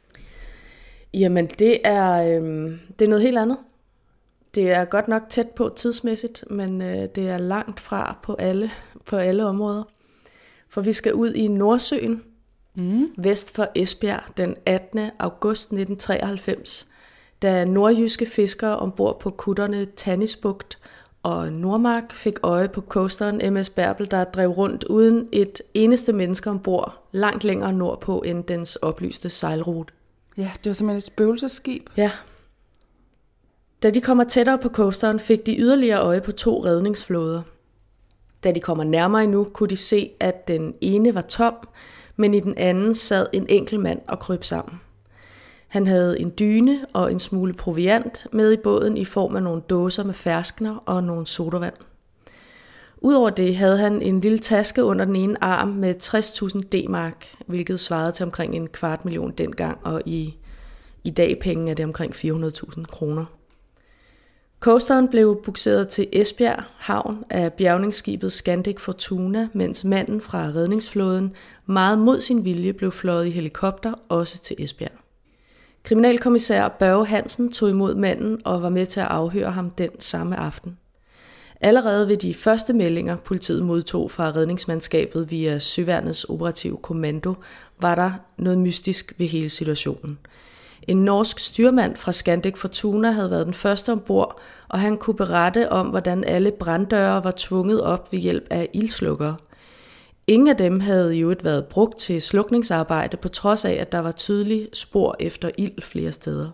Jamen, det er, øhm, det er noget helt andet. Det er godt nok tæt på tidsmæssigt, men øh, det er langt fra på alle, på alle områder. For vi skal ud i Nordsøen, mm. vest for Esbjerg, den attende august nitten treoghalvfems, da nordjyske fiskere ombord på kutterne Tannisbugt og Nordmark fik øje på coasteren M S Bärbel, der drev rundt uden et eneste menneske ombord, langt længere nordpå end dens oplyste sejlrute. Ja, det var simpelthen et spøgelsesskib. Ja. Da de kommer tættere på coasteren, fik de yderligere øje på to redningsflåder. Da de kommer nærmere endnu, kunne de se, at den ene var tom, men i den anden sad en enkelt mand og kryb sammen. Han havde en dyne og en smule proviant med i båden i form af nogle dåser med ferskner og nogle sodavand. Udover det havde han en lille taske under den ene arm med tres tusind D-mark, hvilket svarede til omkring en kvart million dengang, og i, i dag penge er det omkring fire hundrede tusind kroner. Coasteren blev bukseret til Esbjerg havn af bjergningsskibet Scandic Fortuna, mens manden fra redningsflåden meget mod sin vilje blev fløjet i helikopter også til Esbjerg. Kriminalkommissær Børge Hansen tog imod manden og var med til at afhøre ham den samme aften. Allerede ved de første meldinger, politiet modtog fra redningsmandskabet via Søværnets operative kommando, var der noget mystisk ved hele situationen. En norsk styrmand fra Scandic Fortuna havde været den første ombord, og han kunne berette om, hvordan alle branddøre var tvunget op ved hjælp af ildslukkere. Ingen af dem havde jo et været brugt til slukningsarbejde, på trods af, at der var tydelige spor efter ild flere steder.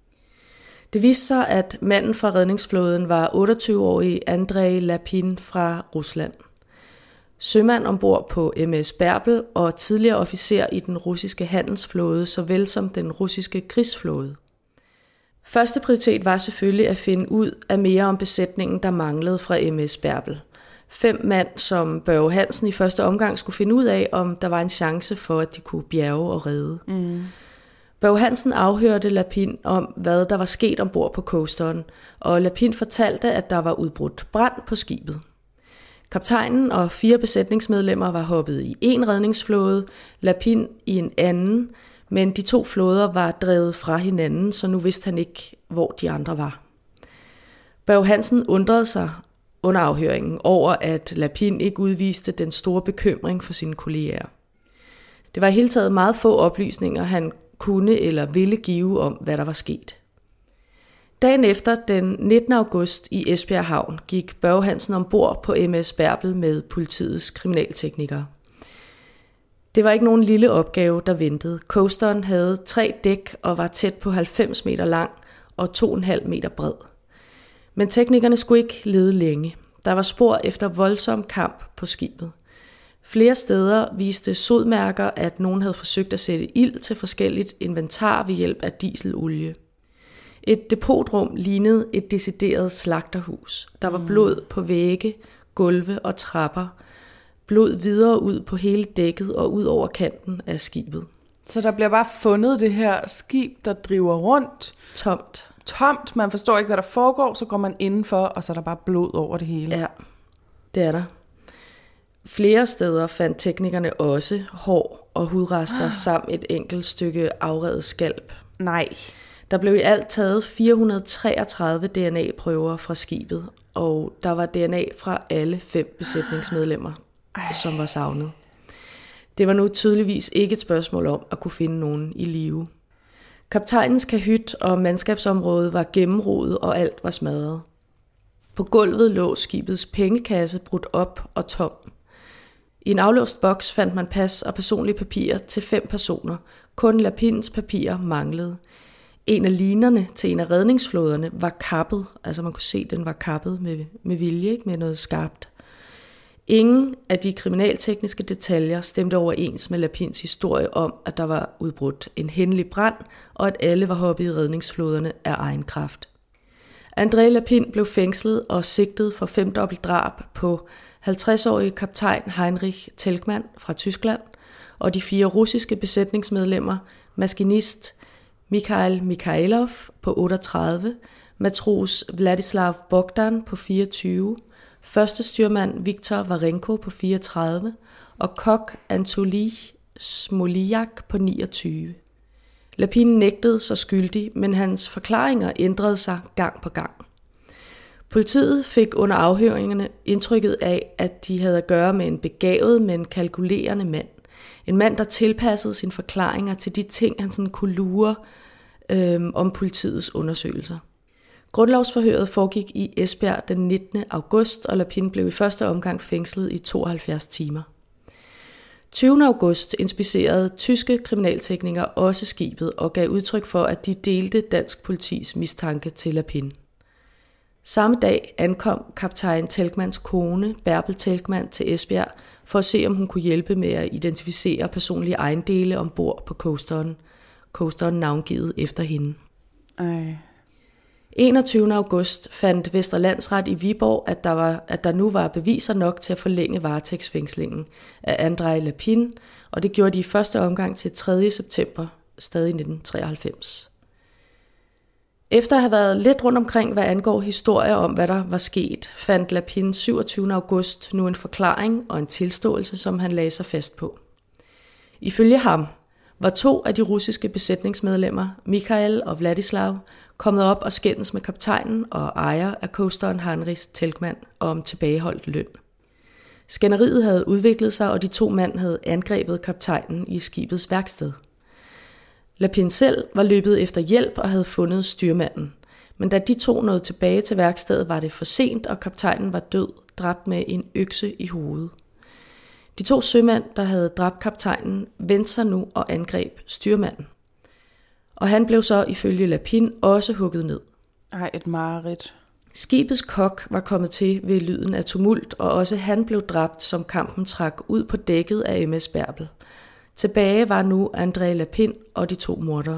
Det viste sig, at manden fra redningsflåden var otteogtyve-årig Andrei Lapin fra Rusland. Sømand ombord på M S Bärbel og tidligere officer i den russiske handelsflåde, såvel som den russiske krigsflåde. Første prioritet var selvfølgelig at finde ud af mere om besætningen, der manglede fra M S Bärbel. Fem mand, som Børge Hansen i første omgang skulle finde ud af, om der var en chance for, at de kunne bjerge og redde. Mm. Børge Hansen afhørte Lapin om, hvad der var sket ombord på coasteren, og Lapin fortalte, at der var udbrudt brand på skibet. Kaptajnen og fire besætningsmedlemmer var hoppet i en redningsflåde, Lapin i en anden, men de to flåder var drevet fra hinanden, så nu vidste han ikke, hvor de andre var. Børge Hansen undrede sig under afhøringen over, at Lapin ikke udviste den store bekymring for sine kolleger. Det var i hele taget meget få oplysninger, han kunne eller ville give om, hvad der var sket. Dagen efter, den nittende august i Esbjerg Havn, gik Børge Hansen ombord på M S Bärbel med politiets kriminalteknikere. Det var ikke nogen lille opgave, der ventede. Coasteren havde tre dæk og var tæt på halvfems meter lang og to komma fem meter bred. Men teknikerne skulle ikke lede længe. Der var spor efter voldsom kamp på skibet. Flere steder viste sodmærker, at nogen havde forsøgt at sætte ild til forskelligt inventar ved hjælp af dieselolie. Et depotrum lignede et decideret slagterhus. Der var blod på vægge, gulve og trapper. Blod videre ud på hele dækket og ud over kanten af skibet. Så der bliver bare fundet det her skib, der driver rundt. Tomt. Tomt. Man forstår ikke, hvad der foregår, så går man indenfor, og så er der bare blod over det hele. Ja, det er der. Flere steder fandt teknikerne også hår og hudrester samt et enkelt stykke afredet skalp. Nej. Der blev i alt taget fire hundrede treogtredive D N A-prøver fra skibet, og der var D N A fra alle fem besætningsmedlemmer, Ej. som var savnet. Det var nu tydeligvis ikke et spørgsmål om at kunne finde nogen i live. Kaptajnens kahyt og mandskabsområde var gennemrodet, og alt var smadret. På gulvet lå skibets pengekasse brudt op og tom. I en aflåst boks fandt man pas og personlige papirer til fem personer. Kun Lapins papirer manglede. En af linerne til en af redningsflåderne var kappet, altså man kunne se, at den var kappet med, med vilje, ikke? Med noget skarpt. Ingen af de kriminaltekniske detaljer stemte overens med Lapins historie om, at der var udbrudt en hændelig brand, og at alle var hoppet i redningsflåderne af egen kraft. André Lapin blev fængslet og sigtet for femdobbelt drab på halvtreds-årige kaptajn Heinrich Telkmann fra Tyskland og de fire russiske besætningsmedlemmer, maskinist Mikhail Mikhailov på otteogtredive, matros Vladislav Bogdan på fireogtyve, første styrmand Viktor Varenko på fireogtredive og kok Anatolij Smolijak på niogtyve. Lapin nægtede sig skyldig, men hans forklaringer ændrede sig gang på gang. Politiet fik under afhøringerne indtrykket af, at de havde at gøre med en begavet, men kalkulerende mand. En mand, der tilpassede sine forklaringer til de ting, han sådan kunne lure øhm, om politiets undersøgelser. Grundlovsforhøret foregik i Esbjerg den nittende august, og Lapin blev i første omgang fængslet i tooghalvfjerds timer. tyvende august inspicerede tyske kriminalteknikere også skibet og gav udtryk for, at de delte dansk politis mistanke til Lapin. Samme dag ankom kaptajn Telkmanns kone, Bärbel Telkmann, til Esbjerg for at se, om hun kunne hjælpe med at identificere personlige ejendele ombord på coasteren. Coasteren navngivet efter hende. Ej. enogtyvende august fandt Vestre Landsret i Viborg, at der, var, at der nu var beviser nok til at forlænge varetægtsfængslingen af André Lapin, og det gjorde de i første omgang til tredje september, stadig nitten treoghalvfems. Efter at have været lidt rundt omkring, hvad angår historier om, hvad der var sket, fandt Lapin syvogtyvende august nu en forklaring og en tilståelse, som han lagde sig fast på. Ifølge ham var to af de russiske besætningsmedlemmer, Mikhail og Vladislav, kommet op og skændes med kaptajnen og ejer af coasteren Heinrich Telkmann om tilbageholdt løn. Skænderiet havde udviklet sig, og de to mænd havde angrebet kaptajnen i skibets værksted. Lapin selv var løbet efter hjælp og havde fundet styrmanden, men da de to nåede tilbage til værkstedet, var det for sent, og kaptajnen var død, dræbt med en økse i hovedet. De to sømænd, der havde dræbt kaptajnen, vendte sig nu og angreb styrmanden. Og han blev så ifølge Lapin også hugget ned. Ej, et mareridt. Skibets kok var kommet til ved lyden af tumult, og også han blev dræbt, som kampen trak ud på dækket af M S Bärbel. Tilbage var nu André Lapin og de to mordere.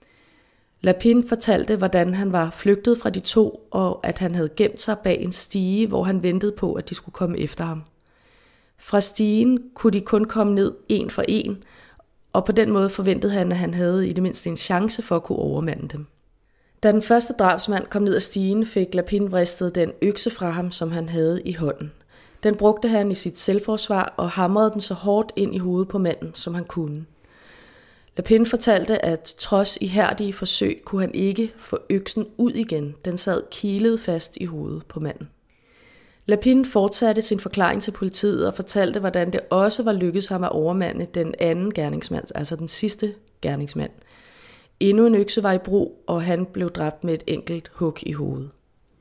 Lapin fortalte, hvordan han var flygtet fra de to, og at han havde gemt sig bag en stige, hvor han ventede på, at de skulle komme efter ham. Fra stigen kunne de kun komme ned en for en, og på den måde forventede han, at han havde i det mindste en chance for at kunne overmande dem. Da den første drabsmand kom ned ad stigen, fik Lapin vristet den økse fra ham, som han havde i hånden. Den brugte han i sit selvforsvar og hamrede den så hårdt ind i hovedet på manden, som han kunne. Lapin fortalte, at trods ihærdige forsøg kunne han ikke få øksen ud igen. Den sad kilet fast i hovedet på manden. Lapin fortsatte sin forklaring til politiet og fortalte, hvordan det også var lykkedes ham at overmande den anden gerningsmand, altså den sidste gerningsmand. Endnu en økse var i brug, og han blev dræbt med et enkelt hug i hovedet.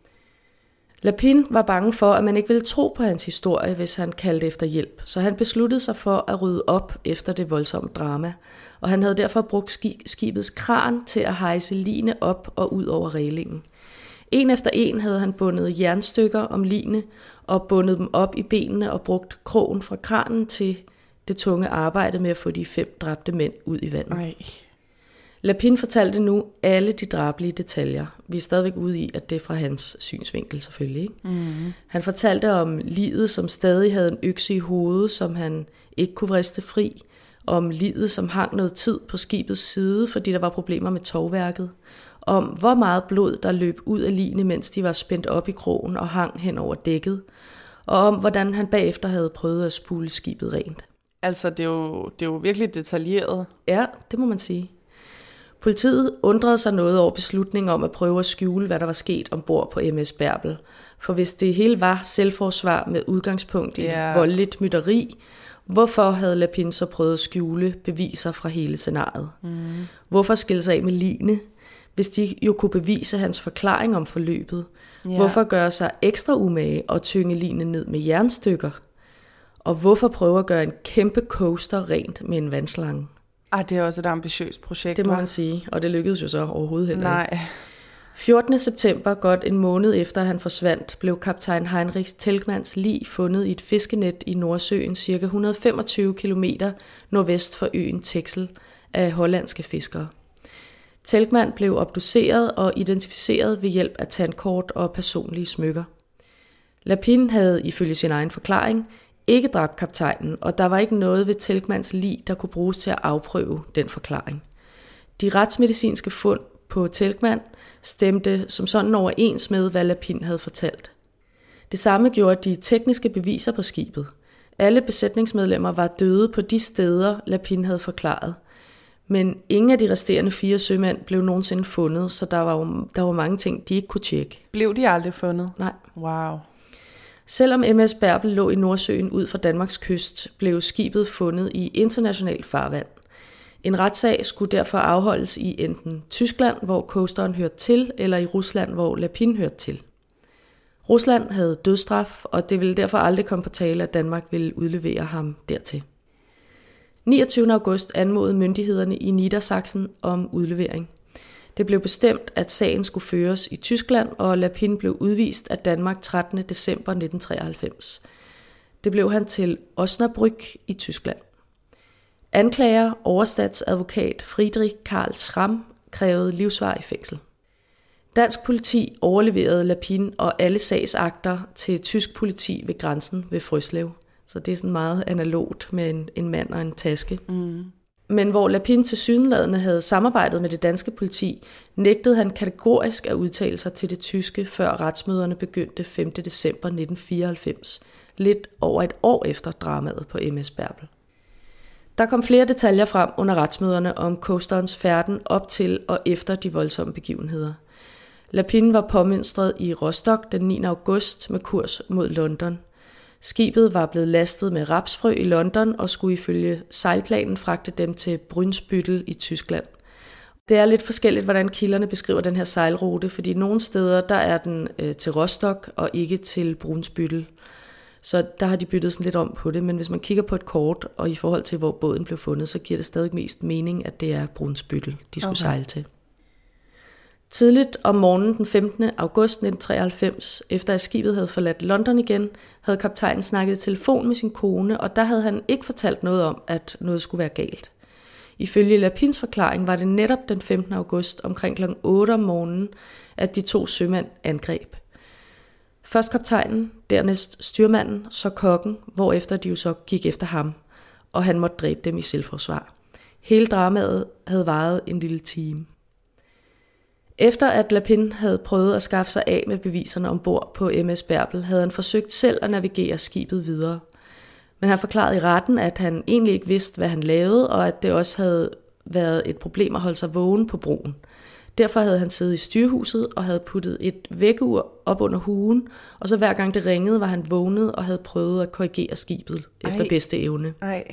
Lapin var bange for, at man ikke ville tro på hans historie, hvis han kaldte efter hjælp, så han besluttede sig for at rydde op efter det voldsomme drama, og han havde derfor brugt skibets kran til at hejse ligene op og ud over reglingen. En efter en havde han bundet jernstykker om ligene og bundet dem op i benene og brugt krogen fra kranen til det tunge arbejde med at få de fem dræbte mænd ud i vandet. Ej. Lapin fortalte nu alle de drabelige detaljer. Vi er stadigvæk ude i, at det er fra hans synsvinkel selvfølgelig. Ikke? Mm-hmm. Han fortalte om liget, som stadig havde en økse i hovedet, som han ikke kunne vriste fri. Om liget, som hang noget tid på skibets side, fordi der var problemer med tovværket. Om hvor meget blod, der løb ud af ligene, mens de var spændt op i krogen og hang hen over dækket. Og om hvordan han bagefter havde prøvet at spule skibet rent. Altså, det er jo, det er jo virkelig detaljeret. Ja, det må man sige. Politiet undrede sig noget over beslutningen om at prøve at skjule, hvad der var sket ombord på M S Bärbel. For hvis det hele var selvforsvar med udgangspunkt i yeah. et voldeligt mytteri, hvorfor havde Lapin så prøvet at skjule beviser fra hele scenariet? Mm. Hvorfor skille sig af med ligene, hvis de jo kunne bevise hans forklaring om forløbet? Yeah. Hvorfor gøre sig ekstra umage og tynge ligene ned med jernstykker? Og hvorfor prøve at gøre en kæmpe coaster rent med en vandslange? Ah, det er også et ambitiøst projekt. Det må man sige, og det lykkedes jo så overhovedet heller ikke. Nej. fjortende september, godt en måned efter han forsvandt, blev kaptajn Heinrich Telkmanns lig fundet i et fiskenet i Nordsøen ca. et hundrede og femogtyve kilometer nordvest for øen Texel af hollandske fiskere. Telkmann blev obduceret og identificeret ved hjælp af tandkort og personlige smykker. Lapine havde ifølge sin egen forklaring ikke dræbt kaptajnen, og der var ikke noget ved Telkmanns lig, der kunne bruges til at afprøve den forklaring. De retsmedicinske fund på Telkmann stemte som sådan overens med, hvad Lapine havde fortalt. Det samme gjorde de tekniske beviser på skibet. Alle besætningsmedlemmer var døde på de steder, Lapine havde forklaret. Men ingen af de resterende fire sømænd blev nogensinde fundet, så der var, jo, der var mange ting, de ikke kunne tjekke. Blev de aldrig fundet? Nej. Wow. Selvom M S Bärbel lå i Nordsøen ud for Danmarks kyst, blev skibet fundet i internationalt farvand. En retssag skulle derfor afholdes i enten Tyskland, hvor coasteren hørte til, eller i Rusland, hvor Lapine hørte til. Rusland havde dødsstraf, og det ville derfor aldrig komme på tale, at Danmark ville udlevere ham dertil. niogtyvende august anmodede myndighederne i Niedersachsen om udlevering. Det blev bestemt, at sagen skulle føres i Tyskland, og Lapine blev udvist af Danmark trettende december nitten treoghalvfems. Det blev han til Osnabrück i Tyskland. Anklager overstatsadvokat Friedrich Karl Schramm krævede livsvarig fængsel. Dansk politi overleverede Lapine og alle sagsakter til tysk politi ved grænsen ved Frøslev. Så det er sådan meget analogt med en, en mand og en taske. Mm. Men hvor Lapine tilsyneladende havde samarbejdet med det danske politi, nægtede han kategorisk at udtale sig til det tyske, før retsmøderne begyndte femte december nitten fireoghalvfems, lidt over et år efter dramaet på M S Bärbel. Der kom flere detaljer frem under retsmøderne om coasterens færden op til og efter de voldsomme begivenheder. Lapine var påmønstret i Rostock den niende august med kurs mod London. Skibet var blevet lastet med rapsfrø i London og skulle ifølge sejlplanen fragte dem til Brunsbüttel i Tyskland. Det er lidt forskelligt, hvordan kilderne beskriver den her sejlrute, fordi nogle steder der er den øh, til Rostock og ikke til Brunsbüttel. Så der har de byttet sådan lidt om på det, men hvis man kigger på et kort, og i forhold til hvor båden blev fundet, så giver det stadig mest mening, at det er Brunsbüttel, de skulle okay. sejle til. Tidligt om morgenen den femtende august nitten treoghalvfems, efter at skibet havde forladt London igen, havde kaptajnen snakket i telefon med sin kone, og der havde han ikke fortalt noget om, at noget skulle være galt. Ifølge Lapines forklaring var det netop den femtende august omkring klokken otte om morgenen, at de to sømænd angreb. Først kaptajnen, dernæst styrmanden, så kokken, hvorefter de jo så gik efter ham, og han måtte dræbe dem i selvforsvar. Hele dramaet havde varet en lille time. Efter at Lapine havde prøvet at skaffe sig af med beviserne ombord på M S Bärbel, havde han forsøgt selv at navigere skibet videre. Men han forklarede i retten, at han egentlig ikke vidste, hvad han lavede, og at det også havde været et problem at holde sig vågen på broen. Derfor havde han siddet i styrhuset og havde puttet et vækkeur op under hugen, og så hver gang det ringede, var han vågnet og havde prøvet at korrigere skibet Ej. efter bedste evne. Ej.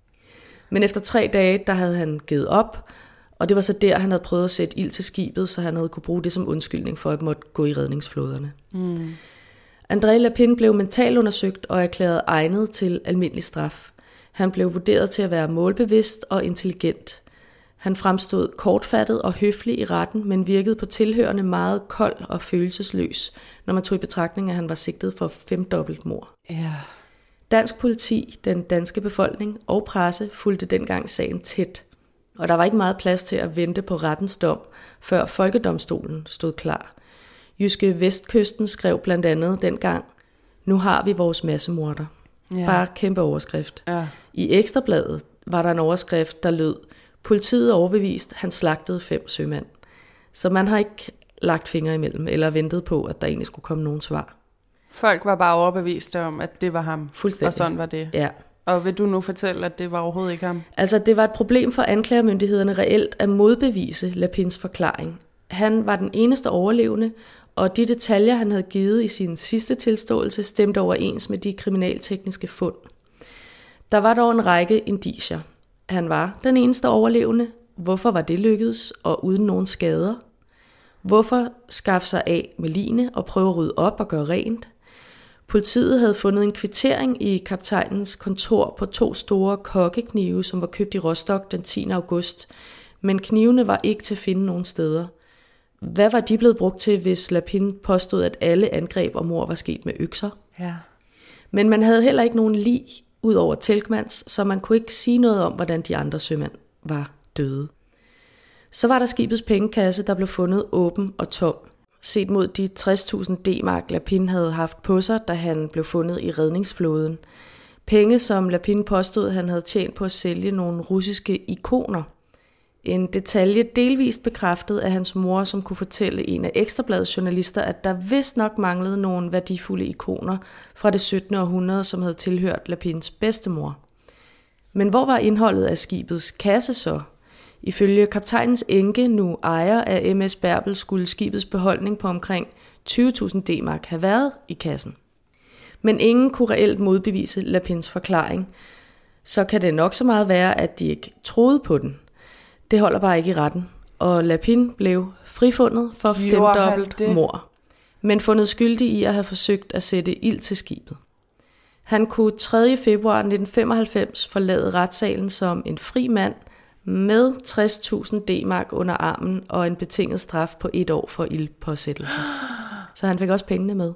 Men efter tre dage, der havde han givet op, og det var så der, han havde prøvet at sætte ild til skibet, så han havde kunne bruge det som undskyldning for at måtte gå i redningsflåderne. Mm. André Lapine blev mentalundersøgt og erklæret egnet til almindelig straf. Han blev vurderet til at være målbevidst og intelligent. Han fremstod kortfattet og høflig i retten, men virkede på tilhørende meget kold og følelsesløs, når man tog i betragtning, at han var sigtet for femdobbelt mord. Ja. Dansk politi, den danske befolkning og presse fulgte dengang sagen tæt. Og der var ikke meget plads til at vente på rettens dom, før Folkedomstolen stod klar. Jyske Vestkysten skrev blandt andet dengang, nu har vi vores massemorder. Ja. Bare kæmpe overskrift. Ja. I Ekstrabladet var der en overskrift, der lød, politiet overbevist, han slagtede fem sømænd. Så man har ikke lagt fingre imellem, eller ventet på, at der egentlig skulle komme nogen svar. Folk var bare overbeviste om, at det var ham. Fuldstændig. Og sådan var det. Ja. Og vil du nu fortælle, at det var overhovedet ikke ham? Altså, det var et problem for anklagermyndighederne reelt at modbevise Lapines forklaring. Han var den eneste overlevende, og de detaljer, han havde givet i sin sidste tilståelse, stemte overens med de kriminaltekniske fund. Der var dog en række indicier. Han var den eneste overlevende. Hvorfor var det lykkedes, og uden nogen skader? Hvorfor skaffe sig af med ligene og prøve at rydde op og gøre rent? Politiet havde fundet en kvittering i kaptajnens kontor på to store kokkeknive, som var købt i Rostock den tiende august, men knivene var ikke til at finde nogen steder. hvad var de blevet brugt til, hvis Lapine påstod, at alle angreb og mord var sket med økser? Ja. Men man havde heller ikke nogen lig ud over Telkmans, så man kunne ikke sige noget om, hvordan de andre sømænd var døde. Så var der skibets pengekasse, der blev fundet åben og tom. Set mod de tres tusind D-mark, Lapine havde haft på sig, da han blev fundet i redningsflåden. Penge, som Lapine påstod, han havde tjent på at sælge nogle russiske ikoner. En detalje delvist bekræftet af hans mor, som kunne fortælle en af Ekstrabladets journalister, at der vist nok manglede nogle værdifulde ikoner fra det syttende århundrede, som havde tilhørt Lapines bedstemor. Men hvor var indholdet af skibets kasse så? Ifølge kaptajnens enke, nu ejer af M S Bärbel, skulle skibets beholdning på omkring tyve tusind D-mark have været i kassen. Men ingen kunne reelt modbevise Lapines forklaring. Så kan det nok så meget være, at de ikke troede på den. Det holder bare ikke i retten, og Lapine blev frifundet for femdobbelt mord, men fundet skyldig i at have forsøgt at sætte ild til skibet. Han kunne tredje februar nitten femoghalvfems forlade retssalen som en fri mand med tres tusind D-mark under armen og en betinget straf på et år for ildpåsættelse. Så han fik også pengene med.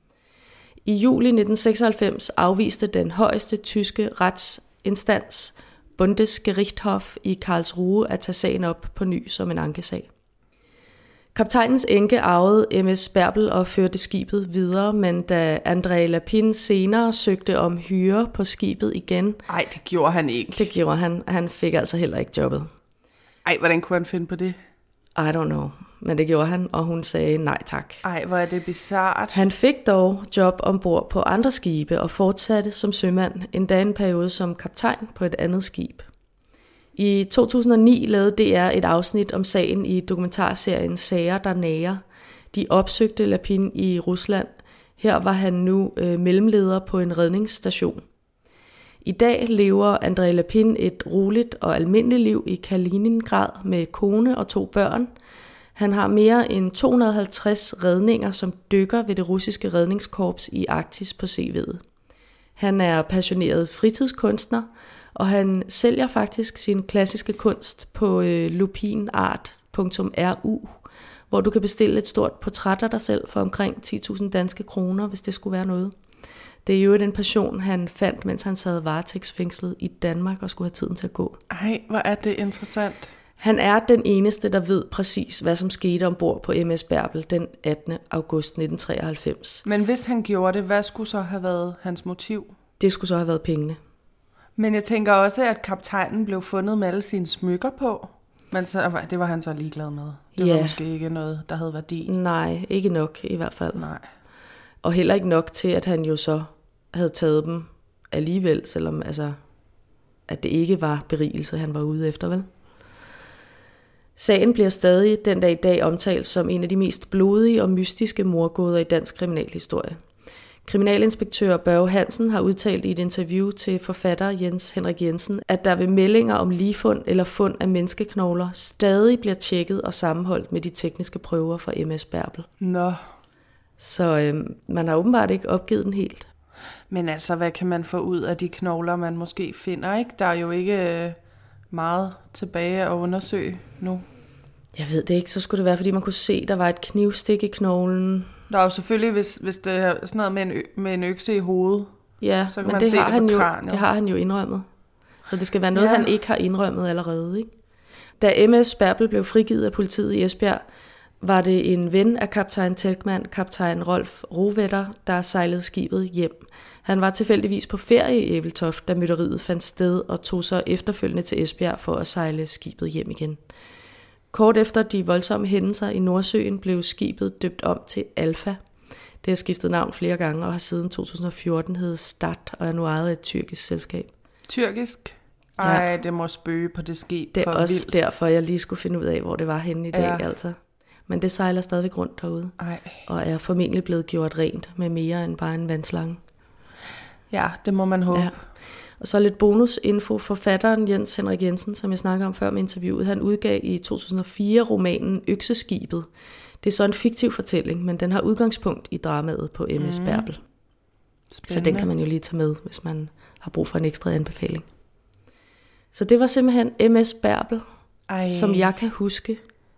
I juli nitten seksoghalvfems afviste den højeste tyske retsinstans Bundesgerichtshof i Karlsruhe at tage sagen op på ny som en ankesag. Kaptajnens enke arvede M S Bärbel og førte skibet videre, men da André Lapine senere søgte om hyre på skibet igen... Ej, det gjorde han ikke. Det gjorde han. Han fik altså heller ikke jobbet. Ej, hvordan kunne han finde på det? I don't know. Men det gjorde han, og hun sagde nej tak. Ej, hvor er det bizarrt. Han fik dog job ombord på andre skibe og fortsatte som sømand, endda en periode som kaptajn på et andet skib. I to tusind og ni lavede D R et afsnit om sagen i dokumentarserien Sager, der nager. De opsøgte Lapine i Rusland. Her var han nu øh, mellemleder på en redningsstation. I dag lever André Lapine et roligt og almindeligt liv i Kaliningrad med kone og to børn. Han har mere end to hundrede og halvtreds redninger som dykker ved det russiske redningskorps i Arktis på C V'et. Han er passioneret fritidskunstner, og han sælger faktisk sin klassiske kunst på øh, lupinart punktum r u, hvor du kan bestille et stort portræt af dig selv for omkring ti tusind danske kroner, hvis det skulle være noget. Det er jo den passion, han fandt, mens han sad varetægtsfængslet i Danmark og skulle have tiden til at gå. Ej, hvor er det interessant. Han er den eneste, der ved præcis, hvad som skete ombord på M S Bärbel den attende august nitten treoghalvfems. Men hvis han gjorde det, hvad skulle så have været hans motiv? Det skulle så have været pengene. Men jeg tænker også, at kaptajnen blev fundet med alle sine smykker på. Men så, det var han så ligeglad med. Det ja. var måske ikke noget, der havde værdi. Nej, ikke nok i hvert fald. Nej. Og heller ikke nok til, at han jo så havde taget dem alligevel, selvom altså, at det ikke var berigelse, han var ude efter, vel? Sagen bliver stadig den dag i dag omtalt som en af de mest blodige og mystiske mordgåder i dansk kriminalhistorie. Kriminalinspektør Børge Hansen har udtalt i et interview til forfatter Jens Henrik Jensen, at der ved meldinger om ligefund eller fund af menneskeknogler stadig bliver tjekket og sammenholdt med de tekniske prøver fra M S Bärbel. Nå. Så øhm, man har åbenbart ikke opgivet den helt. Men altså, hvad kan man få ud af de knogler, man måske finder, ikke? Der er jo ikke øh, meget tilbage at undersøge nu. Jeg ved det ikke, så skulle det være, fordi man kunne se, der var et knivstik i knoglen. Der er jo selvfølgelig, hvis, hvis det er sådan noget med en, ø- med en økse i hovedet, ja, så kan men man det se har det han på jo, kraniet. det har han jo indrømmet. Så det skal være noget, ja. han ikke har indrømmet allerede, ikke? Da M S Bärbel blev frigivet af politiet i Esbjerg, var det en ven af kaptajn Telkman, kaptajn Rolf Rovetter, der sejlede skibet hjem. Han var tilfældigvis på ferie i Ebeltoft, da mytteriet fandt sted, og tog så efterfølgende til Esbjerg for at sejle skibet hjem igen. Kort efter de voldsomme hændelser i Nordsøen blev skibet døbt om til Alfa. Det har skiftet navn flere gange og har siden to tusind og fjorten heddet Start og er nu ejet af et tyrkisk selskab. Tyrkisk? Ej, ja. Det må spøge på det skib. Det er for også vildt. Derfor, jeg lige skulle finde ud af, hvor det var henne i dag, ja. altså. Men det sejler stadigvæk rundt derude. Ej. Og er formentlig blevet gjort rent med mere end bare en vandslange. Ja, det må man håbe. Ja. Og så lidt bonusinfo. Forfatteren Jens Henrik Jensen, som jeg snakkede om før med interviewet, han udgav i to tusind og fire romanen Økseskibet. Det er så en fiktiv fortælling, men den har udgangspunkt i dramaet på M S Bärbel. Mm. Så den kan man jo lige tage med, hvis man har brug for en ekstra anbefaling. Så det var simpelthen M S Bärbel, Ej. som jeg kan huske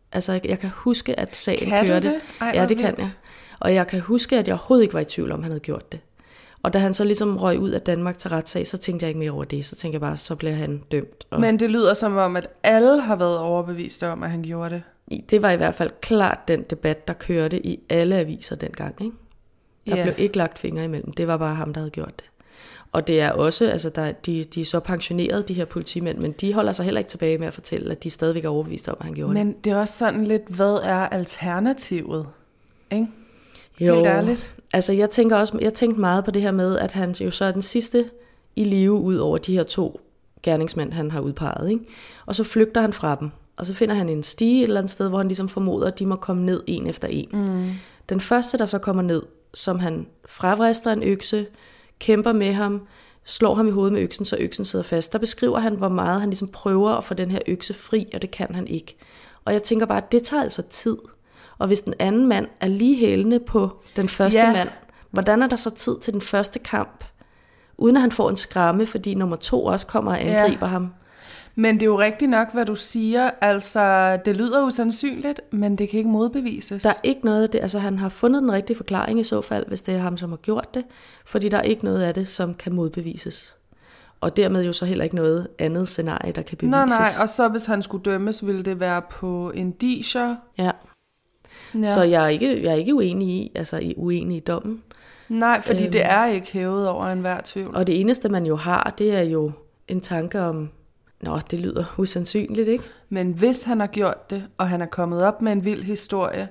Altså, jeg, jeg kan huske, at sagen kan kørte. Det? Ej, ja, det kan jeg. Og jeg kan huske, at jeg overhovedet ikke var i tvivl om, han havde gjort det. Og da han så ligesom røg ud af Danmark til retssag, så tænkte jeg ikke mere over det. Så tænkte jeg bare, så bliver han dømt. Og men det lyder som om, at alle har været overbevist om, at han gjorde det. Det var i hvert fald klart den debat, der kørte i alle aviser dengang, ikke? Der yeah. blev ikke lagt fingre imellem. Det var bare ham, der havde gjort det. Og det er også, altså der, de, de er så pensionerede, de her politimænd, men de holder sig heller ikke tilbage med at fortælle, at de stadigvæk er overbevist om, at han gjorde men det. Men det er også sådan lidt, hvad er alternativet? Ikke? Jo, helt ærligt. Altså jeg tænker også, jeg tænkte meget på det her med, at han jo så er den sidste i live ud over de her to gerningsmænd, han har udpeget, ikke? Og så flygter han fra dem, og så finder han en stige et eller andet sted, hvor han ligesom formoder, at de må komme ned en efter en. Mm. Den første, der så kommer ned, som han fravrister en økse, kæmper med ham, slår ham i hovedet med øksen, så øksen sidder fast. Der beskriver han, hvor meget han ligesom prøver at få den her økse fri, og det kan han ikke. Og jeg tænker bare, at det tager altså tid. Og hvis den anden mand er lige hælende på den første yeah. mand, hvordan er der så tid til den første kamp, uden at han får en skramme, fordi nummer to også kommer og angriber yeah. ham? Men det er jo rigtigt nok, hvad du siger. Altså, det lyder usandsynligt, men det kan ikke modbevises. Der er ikke noget af det. Altså, han har fundet den rigtige forklaring i så fald, hvis det er ham, som har gjort det. Fordi der er ikke noget af det, som kan modbevises. Og dermed jo så heller ikke noget andet scenarie, der kan bevises. Nej, nej. Og så hvis han skulle dømmes, ville det være på indicier. Ja. ja. Så jeg er ikke, jeg er ikke uenig i, altså uenig i dommen. Nej, fordi øhm. det er ikke hævet over enhver tvivl. Og det eneste, man jo har, det er jo en tanke om, nå, det lyder usandsynligt, ikke? Men hvis han har gjort det, og han er kommet op med en vild historie,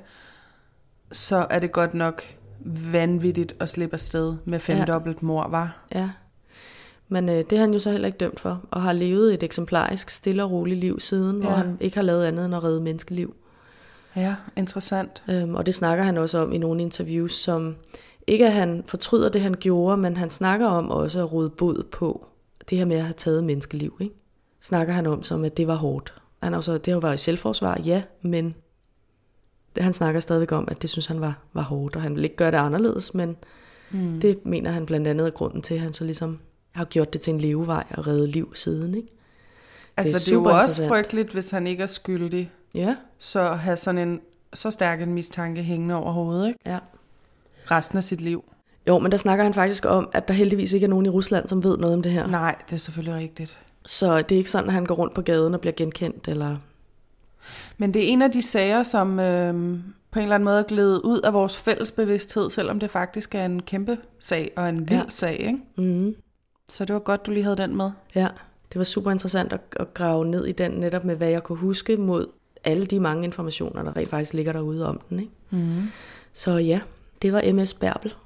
så er det godt nok vanvittigt at slippe afsted med femdobbelt ja. mord, var. Ja, men øh, det er han jo så heller ikke dømt for, og har levet et eksemplarisk, stille og roligt liv siden, ja. hvor han ikke har lavet andet end at redde menneskeliv. Ja, interessant. Øhm, og det snakker han også om i nogle interviews, som ikke at han fortryder det, han gjorde, men han snakker om også at råde bod på det her med at have taget menneskeliv, ikke? Snakker han om som, at det var hårdt. Han har også, det har jo været i selvforsvar, ja, men det, han snakker stadigvæk om, at det synes han var, var hårdt, og han vil ikke gøre det anderledes, men mm. det mener han blandt andet er grunden til, at han så ligesom har gjort det til en levevej og reddet liv siden, ikke? Altså det er, det er jo også frygteligt, hvis han ikke er skyldig. Ja. Så at have sådan en så stærk en mistanke hængende over hovedet, ikke? Ja. Resten af sit liv. Jo, men der snakker han faktisk om, at der heldigvis ikke er nogen i Rusland, som ved noget om det her. Nej, det er selvfølgelig rigtigt. Så det er ikke sådan, at han går rundt på gaden og bliver genkendt, eller... Men det er en af de sager, som øh, på en eller anden måde er glædet ud af vores fælles bevidsthed, selvom det faktisk er en kæmpe sag og en vild ja. sag, ikke? Mm. Så det var godt, du lige havde den med. Ja, det var super interessant at, at grave ned i den, netop med hvad jeg kunne huske mod alle de mange informationer, der rent faktisk ligger derude om den, ikke? Mm. Så ja, det var M S Bärbel.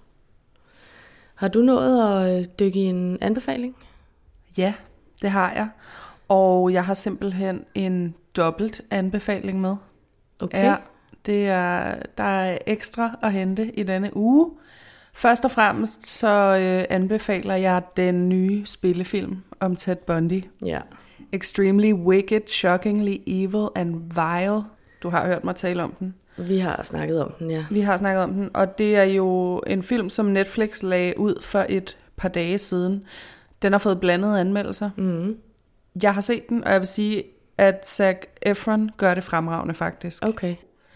Har du nået at dykke i en anbefaling? Ja, det har jeg. Og jeg har simpelthen en dobbelt anbefaling med. Okay. Ja, det er, der er ekstra at hente i denne uge. Først og fremmest så øh, anbefaler jeg den nye spillefilm om Ted Bundy. Ja. Extremely Wicked, Shockingly Evil and Vile. Du har hørt mig tale om den. Vi har snakket om den, ja. Vi har snakket om den, og det er jo en film, som Netflix lagde ud for et par dage siden. Den har fået blandede anmeldelser. Mm. Jeg har set den, og jeg vil sige, at Zac Efron gør det fremragende faktisk. Okay.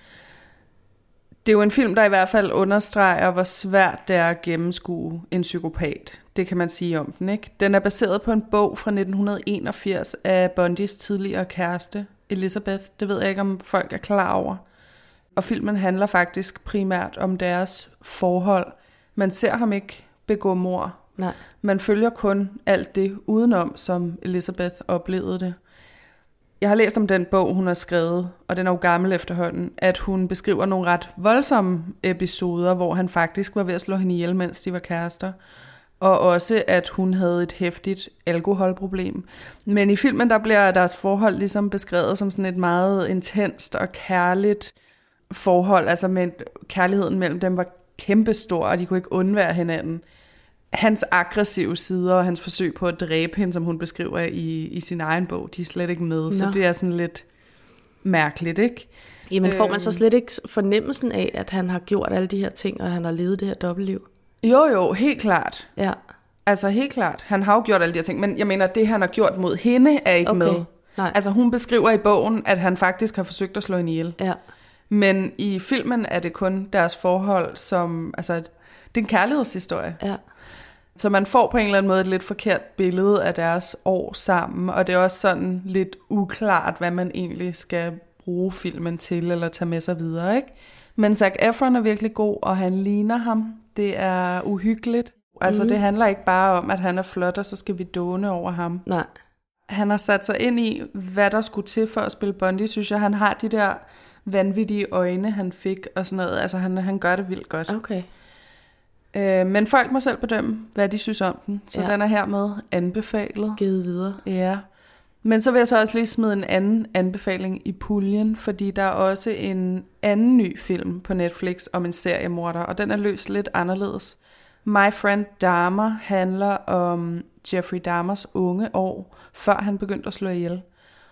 Det er jo en film, der i hvert fald understreger, hvor svært det er at gennemskue en psykopat. Det kan man sige om den, ikke? Den er baseret på en bog fra nitten enogfirs af Bundys tidligere kæreste, Elizabeth. Det ved jeg ikke, om folk er klar over. Og filmen handler faktisk primært om deres forhold. Man ser ham ikke begå mord. Nej. Man følger kun alt det udenom, som Elizabeth oplevede det. Jeg har læst om den bog, hun har skrevet, og den er jo gammel efterhånden, at hun beskriver nogle ret voldsomme episoder, hvor han faktisk var ved at slå hende ihjel, mens de var kærester. Og også, at hun havde et heftigt alkoholproblem. Men i filmen, der bliver deres forhold ligesom beskrevet som sådan et meget intenst og kærligt forhold. Altså med kærligheden mellem dem var kæmpestor, og de kunne ikke undvære hinanden. Hans aggressive sider og hans forsøg på at dræbe hende, som hun beskriver i, i sin egen bog, de er slet ikke med. Nå. Så det er sådan lidt mærkeligt, ikke? Jamen får man så slet ikke fornemmelsen af, at han har gjort alle de her ting, og han har levet det her dobbeltliv? Jo, jo, helt klart. Ja. Altså helt klart. Han har jo gjort alle de her ting, men jeg mener, det han har gjort mod hende er ikke okay. med. Nej. Altså hun beskriver i bogen, at han faktisk har forsøgt at slå hende ihjel. Ja. Men i filmen er det kun deres forhold, som... Altså, det er en kærlighedshistorie. Ja. Så man får på en eller anden måde et lidt forkert billede af deres år sammen, og det er også sådan lidt uklart, hvad man egentlig skal bruge filmen til, eller tage med sig videre, ikke? Men Zac Efron er virkelig god, og han ligner ham. Det er uhyggeligt. Altså, mm. det handler ikke bare om, at han er flot, og så skal vi dåne over ham. Nej. Han har sat sig ind i, hvad der skulle til for at spille Bundy, synes jeg. Han har de der vanvittige øjne, han fik, og sådan noget. Altså, han, han gør det vildt godt. Okay. Øh, men folk må selv bedømme, hvad de synes om den. Så ja. Den er hermed anbefalet. Givet videre. Ja. Men så vil jeg så også lige smide en anden anbefaling i puljen, fordi der er også en anden ny film på Netflix om en seriemorder, og den er løst lidt anderledes. My Friend Dahmer handler om Jeffrey Dahmers unge år, før han begyndte at slå ihjel.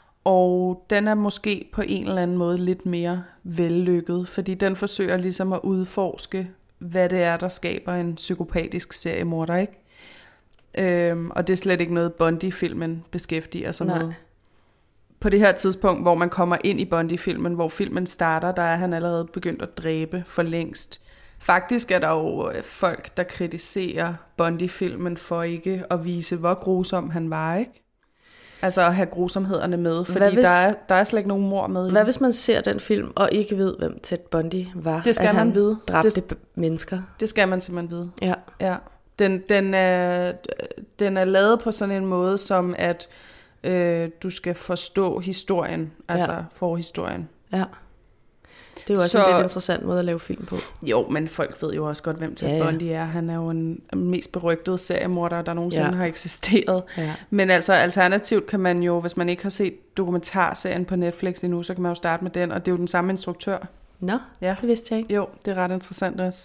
Og den er måske på en eller anden måde lidt mere vellykket, fordi den forsøger ligesom at udforske, hvad det er, der skaber en psykopatisk seriemorder, ikke? Øhm, og det er slet ikke noget, Bundy-filmen beskæftiger sig med. På det her tidspunkt, hvor man kommer ind i Bundy-filmen, hvor filmen starter, der er han allerede begyndt at dræbe for længst. Faktisk er der jo folk, der kritiserer Bundy-filmen for ikke at vise, hvor grusom han var, ikke? Altså at have grusomhederne med, fordi hvis, der, er, der er slet ikke nogen mord med i. Hvad hvis man ser den film, og ikke ved, hvem Ted Bundy var? Det skal at man han vide. dræbte det, mennesker. Det skal man simpelthen vide. Ja. Ja. Den, den, er, den er lavet på sådan en måde, som at øh, du skal forstå historien, altså ja. forhistorien. Ja. Det er jo også så, en lidt interessant måde at lave film på. Jo, men folk ved jo også godt, hvem Ted ja, ja. Bundy er. Han er jo en mest berygtede seriemorder, der nogensinde ja. har eksisteret. Ja. Men altså alternativt kan man jo, hvis man ikke har set dokumentarserien på Netflix endnu, så kan man jo starte med den, og det er jo den samme instruktør. Nå, ja. Det vidste jeg ikke. Jo, det er ret interessant også.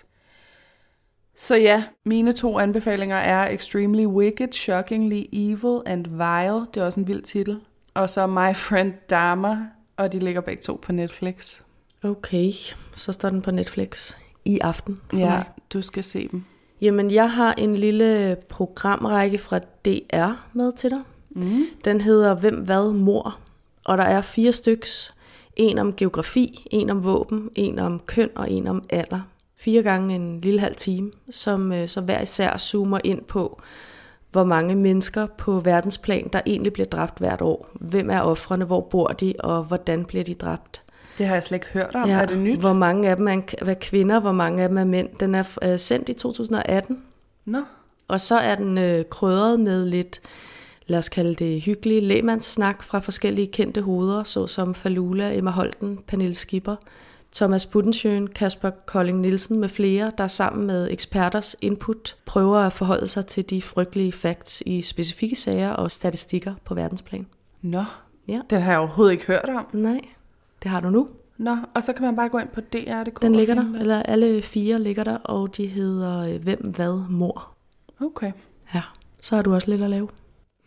Så ja, mine to anbefalinger er Extremely Wicked, Shockingly Evil and Vile. Det er også en vild titel. Og så My Friend Dahmer, og de ligger begge to på Netflix. Okay, så står den på Netflix i aften for ja, mig. Du skal se dem. Jamen, jeg har en lille programrække fra D R med til dig. Mm. Den hedder Hvem, hvad, mor. Og der er fire styks. En om geografi, en om våben, en om køn og en om alder. Fire gange en lille halv time, som så hver især zoomer ind på, hvor mange mennesker på verdensplan, der egentlig bliver dræbt hvert år. Hvem er ofrene, hvor bor de, og hvordan bliver de dræbt? Det har jeg slet ikke hørt om. Ja, er det nyt? Hvor mange af dem er, er kvinder, hvor mange af dem er mænd. Den er øh, sendt i to tusind og atten. Nå. Og så er den øh, krydret med lidt, lad os kalde det hyggelige lægmandssnak fra forskellige kendte hoveder, såsom Falula, Emma Holten, Pernille Skipper, Thomas Budensjøen, Kasper Kolding Nielsen med flere, der sammen med eksperters input prøver at forholde sig til de frygtelige facts i specifikke sager og statistikker på verdensplan. Nå, ja. Den har jeg overhovedet ikke hørt om. Nej, det har du nu. Nå, og så kan man bare gå ind på D R punktum d k. Den ligger der, eller alle fire ligger der, og de hedder Hvem, hvad, mor. Okay. Ja, så har du også lidt at lave.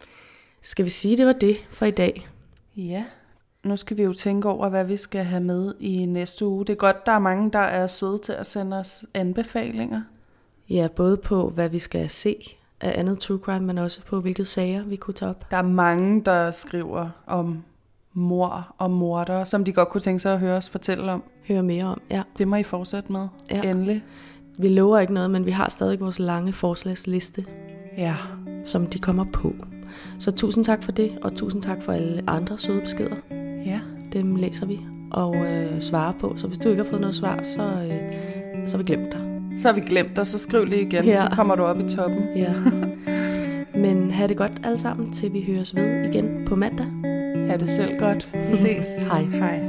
Skal vi sige, det var det for i dag? Ja. Nu skal vi jo tænke over, hvad vi skal have med i næste uge. Det er godt, der er mange, der er søde til at sende os anbefalinger. Ja, både på, hvad vi skal se af andet true crime, men også på, hvilke sager vi kunne tage op. Der er mange, der skriver om mor og morder, som de godt kunne tænke sig at høre os fortælle om. Høre mere om, ja. Det må I fortsætte med. Ja. Endelig. Vi lover ikke noget, men vi har stadig vores lange forslagsliste, ja. som de kommer på. Så tusind tak for det, og tusind tak for alle andre søde beskeder. Ja. Dem læser vi og øh, svarer på. Så hvis du ikke har fået noget svar, så, øh, så har vi glemt dig. Så har vi glemt dig, så skriv lige igen, ja. Så kommer du op i toppen. Ja. Men ha' det godt alle sammen, til vi høres ved igen på mandag. Ha' det selv godt. Vi ses. Hej. Hej.